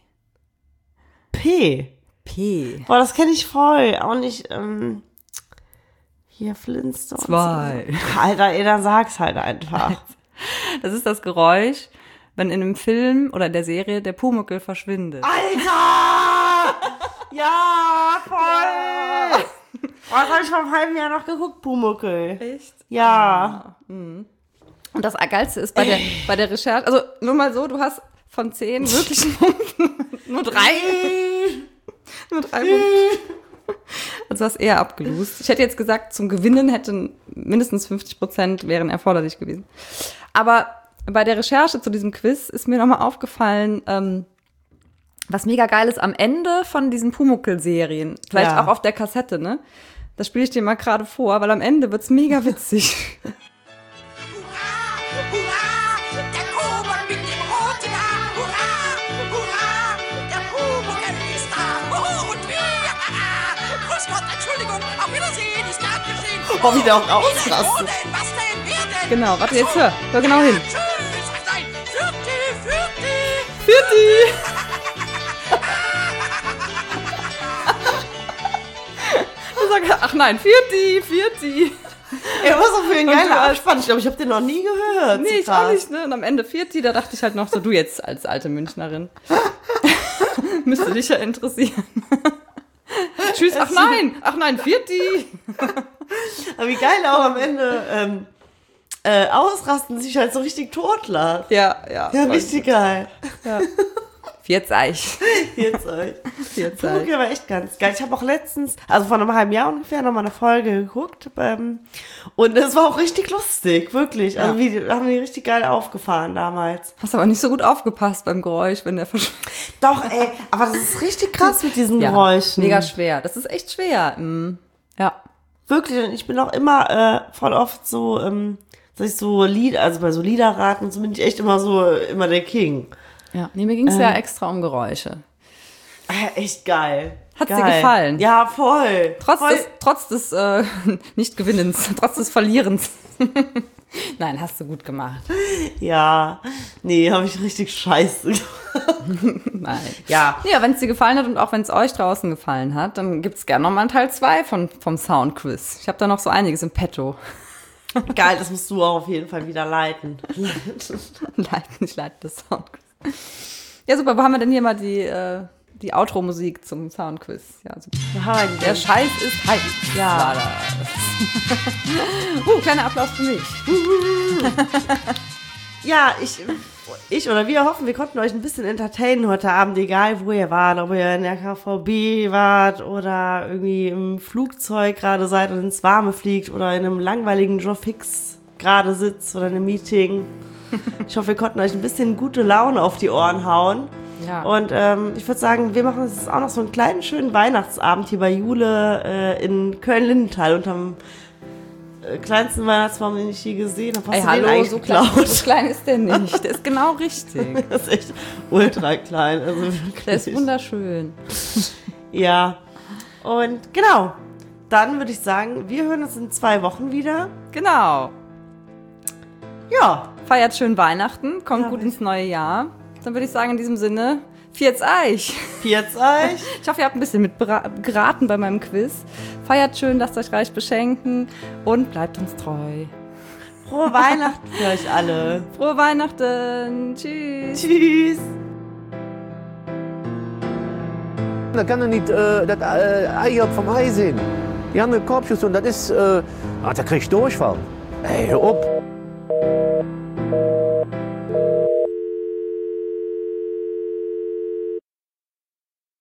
Speaker 1: P.
Speaker 3: P.
Speaker 1: Boah, das kenne ich voll. Auch nicht, ähm, hier Flintstones.
Speaker 3: Zwei.
Speaker 1: Alter, ey, dann sag's halt einfach.
Speaker 3: Das ist das Geräusch, wenn in einem Film oder in der Serie der Pumuckl verschwindet.
Speaker 1: Alter! Ja, voll! Boah, das habe ich vor einem halben Jahr noch geguckt, Pumuckl.
Speaker 3: Echt?
Speaker 1: Ja.
Speaker 3: Und das Geilste ist bei der, bei der Recherche, also nur mal so, du hast von zehn möglichen Punkten nur drei. Nur drei Punkte. Also du hast eher abgelost. Ich hätte jetzt gesagt, zum Gewinnen hätten mindestens fünfzig Prozent wären erforderlich gewesen. Aber bei der Recherche zu diesem Quiz ist mir nochmal aufgefallen, ähm, was mega geil ist am Ende von diesen Pumuckl-Serien, vielleicht
Speaker 1: Ja.
Speaker 3: auch auf der Kassette, ne? Das spiele ich dir mal gerade vor, weil am Ende wird's mega witzig.
Speaker 6: Hurra! Der Kobold mit dem roten Haar! Hurra! Hurra! Der Pumuckl ist da! Oh, und wir! Grüß Gott, Entschuldigung, auf Wiedersehen, ist gern geschehen!
Speaker 1: Oh, wie der auch
Speaker 6: Wo
Speaker 1: ausrastet.
Speaker 6: denn? Was denn? Wer denn?
Speaker 3: Genau, warte, jetzt hör. Hör genau hin.
Speaker 6: Tschüss! Ach nein! Fürti! Fürti!
Speaker 3: Fürti! Ach nein, Vierti, Vierti.
Speaker 1: Ey, was auch für ein
Speaker 3: Und
Speaker 1: geiler
Speaker 3: du hast-
Speaker 1: Abspann. Ich glaube, ich habe den noch nie gehört.
Speaker 3: Nee,
Speaker 1: So
Speaker 3: ich
Speaker 1: krass.
Speaker 3: auch nicht, ne? Und am Ende Vierti, da dachte ich halt noch so, du jetzt als alte Münchnerin. Müsste dich ja interessieren. Tschüss, ach nein, ach nein, Vierti.
Speaker 1: Aber wie geil auch am Ende ähm, äh, ausrasten, sich halt so richtig totlacht.
Speaker 3: Ja, ja.
Speaker 1: Ja, richtig geil.
Speaker 3: Vierzeich.
Speaker 1: Jetzt euch.
Speaker 3: Vierzeich.
Speaker 1: Pumuckl war echt ganz geil. Ich habe auch letztens, also vor einem halben Jahr ungefähr, noch mal eine Folge geguckt. Ähm, und es war auch richtig lustig, wirklich. Also
Speaker 3: Ja.
Speaker 1: wie, haben die richtig geil aufgefahren damals.
Speaker 3: Hast aber nicht so gut aufgepasst beim Geräusch, wenn der verschwindet.
Speaker 1: Doch, ey, aber das ist richtig krass mit diesen Geräuschen.
Speaker 3: Mega schwer. Das ist echt schwer. Mm, ja.
Speaker 1: Wirklich, und ich bin auch immer äh, voll oft so, ähm, dass ich so Lied, also bei so Liederraten, so bin ich echt immer so, immer der King.
Speaker 3: Ja, nee, mir ging es ja extra um Geräusche.
Speaker 1: Äh, echt geil.
Speaker 3: Hat's dir
Speaker 1: Geil.
Speaker 3: gefallen?
Speaker 1: Ja, voll.
Speaker 3: Trotz
Speaker 1: voll.
Speaker 3: des, trotz des äh, Nicht-Gewinnens, trotz des Verlierens. Nein, hast du gut gemacht.
Speaker 1: Ja, nee, habe ich richtig scheiße gemacht.
Speaker 3: Nein.
Speaker 1: Ja.
Speaker 3: Ja, wenn es dir gefallen hat und auch wenn es euch draußen gefallen hat, dann gibt's gerne nochmal einen Teil zwei von, vom Soundquiz. Ich habe da noch so einiges im Petto.
Speaker 1: Geil, das musst du auch auf jeden Fall wieder leiten.
Speaker 3: Leiten, ich leite das Soundquiz. Ja, super. Wo haben wir denn hier mal die, äh, die Outro-Musik zum Soundquiz? Ja, super. Der Scheiß ist heiß.
Speaker 1: Ja.
Speaker 3: uh, kleiner Applaus für mich.
Speaker 1: Ja, ich, ich oder wir hoffen, wir konnten euch ein bisschen entertainen heute Abend, egal wo ihr wart, ob ihr in der K V B wart oder irgendwie im Flugzeug gerade seid und ins Warme fliegt oder in einem langweiligen Joe Fix gerade sitzt oder in einem Meeting. Ich hoffe, wir konnten euch ein bisschen gute Laune auf die Ohren hauen.
Speaker 3: Ja.
Speaker 1: Und ähm, ich würde sagen, wir machen uns jetzt auch noch so einen kleinen, schönen Weihnachtsabend hier bei Jule äh, in Köln-Lindenthal unterm äh, kleinsten Weihnachtsbaum, den ich je gesehen habe. Hast
Speaker 3: Ey,
Speaker 1: du den
Speaker 3: hallo,
Speaker 1: eigentlich
Speaker 3: so klein,
Speaker 1: geklaut?
Speaker 3: so klein ist der nicht. Der ist genau richtig.
Speaker 1: Das ist echt ultra klein. Also wirklich.
Speaker 3: Der ist wunderschön.
Speaker 1: Ja. Und genau. Dann würde ich sagen, wir hören uns in zwei Wochen wieder.
Speaker 3: Genau.
Speaker 1: Ja.
Speaker 3: Feiert schön Weihnachten, kommt
Speaker 1: Ja,
Speaker 3: gut
Speaker 1: bitte.
Speaker 3: ins neue Jahr. Dann würde ich sagen, in diesem Sinne, Viert's euch.
Speaker 1: Viert's euch.
Speaker 3: Ich hoffe, ihr habt ein bisschen mitgeraten bei meinem Quiz. Feiert schön, lasst euch reich beschenken und bleibt uns treu.
Speaker 1: Frohe Weihnachten für euch alle.
Speaker 3: Frohe Weihnachten. Tschüss.
Speaker 1: Tschüss.
Speaker 2: Da kann er nicht äh, das äh, Ei vom Ei sehen. Die haben eine Korbschuss und das ist, äh, ah, da krieg ich Durchfall. Ey, hör auf.